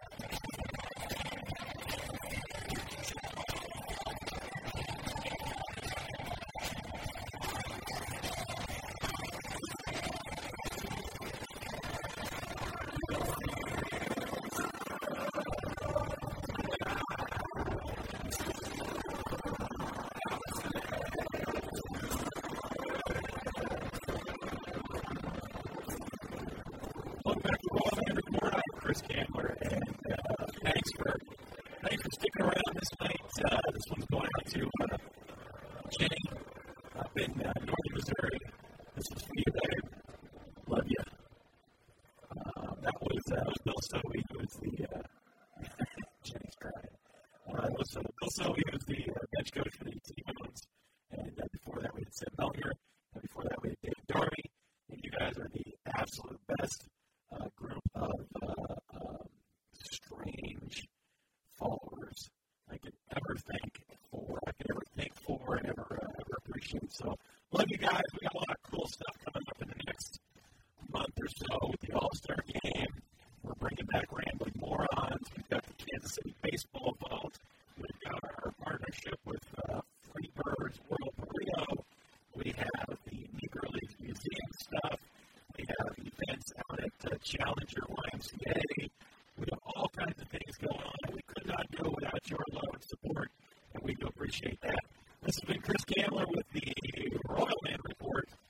Chris Gambler, and uh, thanks for thanks for sticking around this night. Uh, this one's going out to uh, Jenny up in uh, northern Missouri. This is for you, babe. Love you. Uh, that was uh, was Bill Sobe, who was the uh, Jenny's crying. Uh, that was uh, Bill Sobe, who was the uh, bench coach for the T Mountains, and uh, before that we had Sid Mellinger, and before that we had Dave Darby, and you guys are the absolute best. Uh, group of uh, um, strange followers I could ever think for, I could ever think for, and ever, uh, ever appreciate. So, love you guys. We got a lot of cool stuff coming up in the next month or so with the All-Star Game. We're bringing back Rambling Morons. We've got the Kansas City Baseball Vault. We've got our partnership with uh, Freebirds World Burrito. We have the Negro Leagues Museum stuff. We have events out at uh, Challenger Y M C A. We have all kinds of things going on. We could not do without your love and support, and we do appreciate that. This has been Chris Gambler with the Royal Man Report.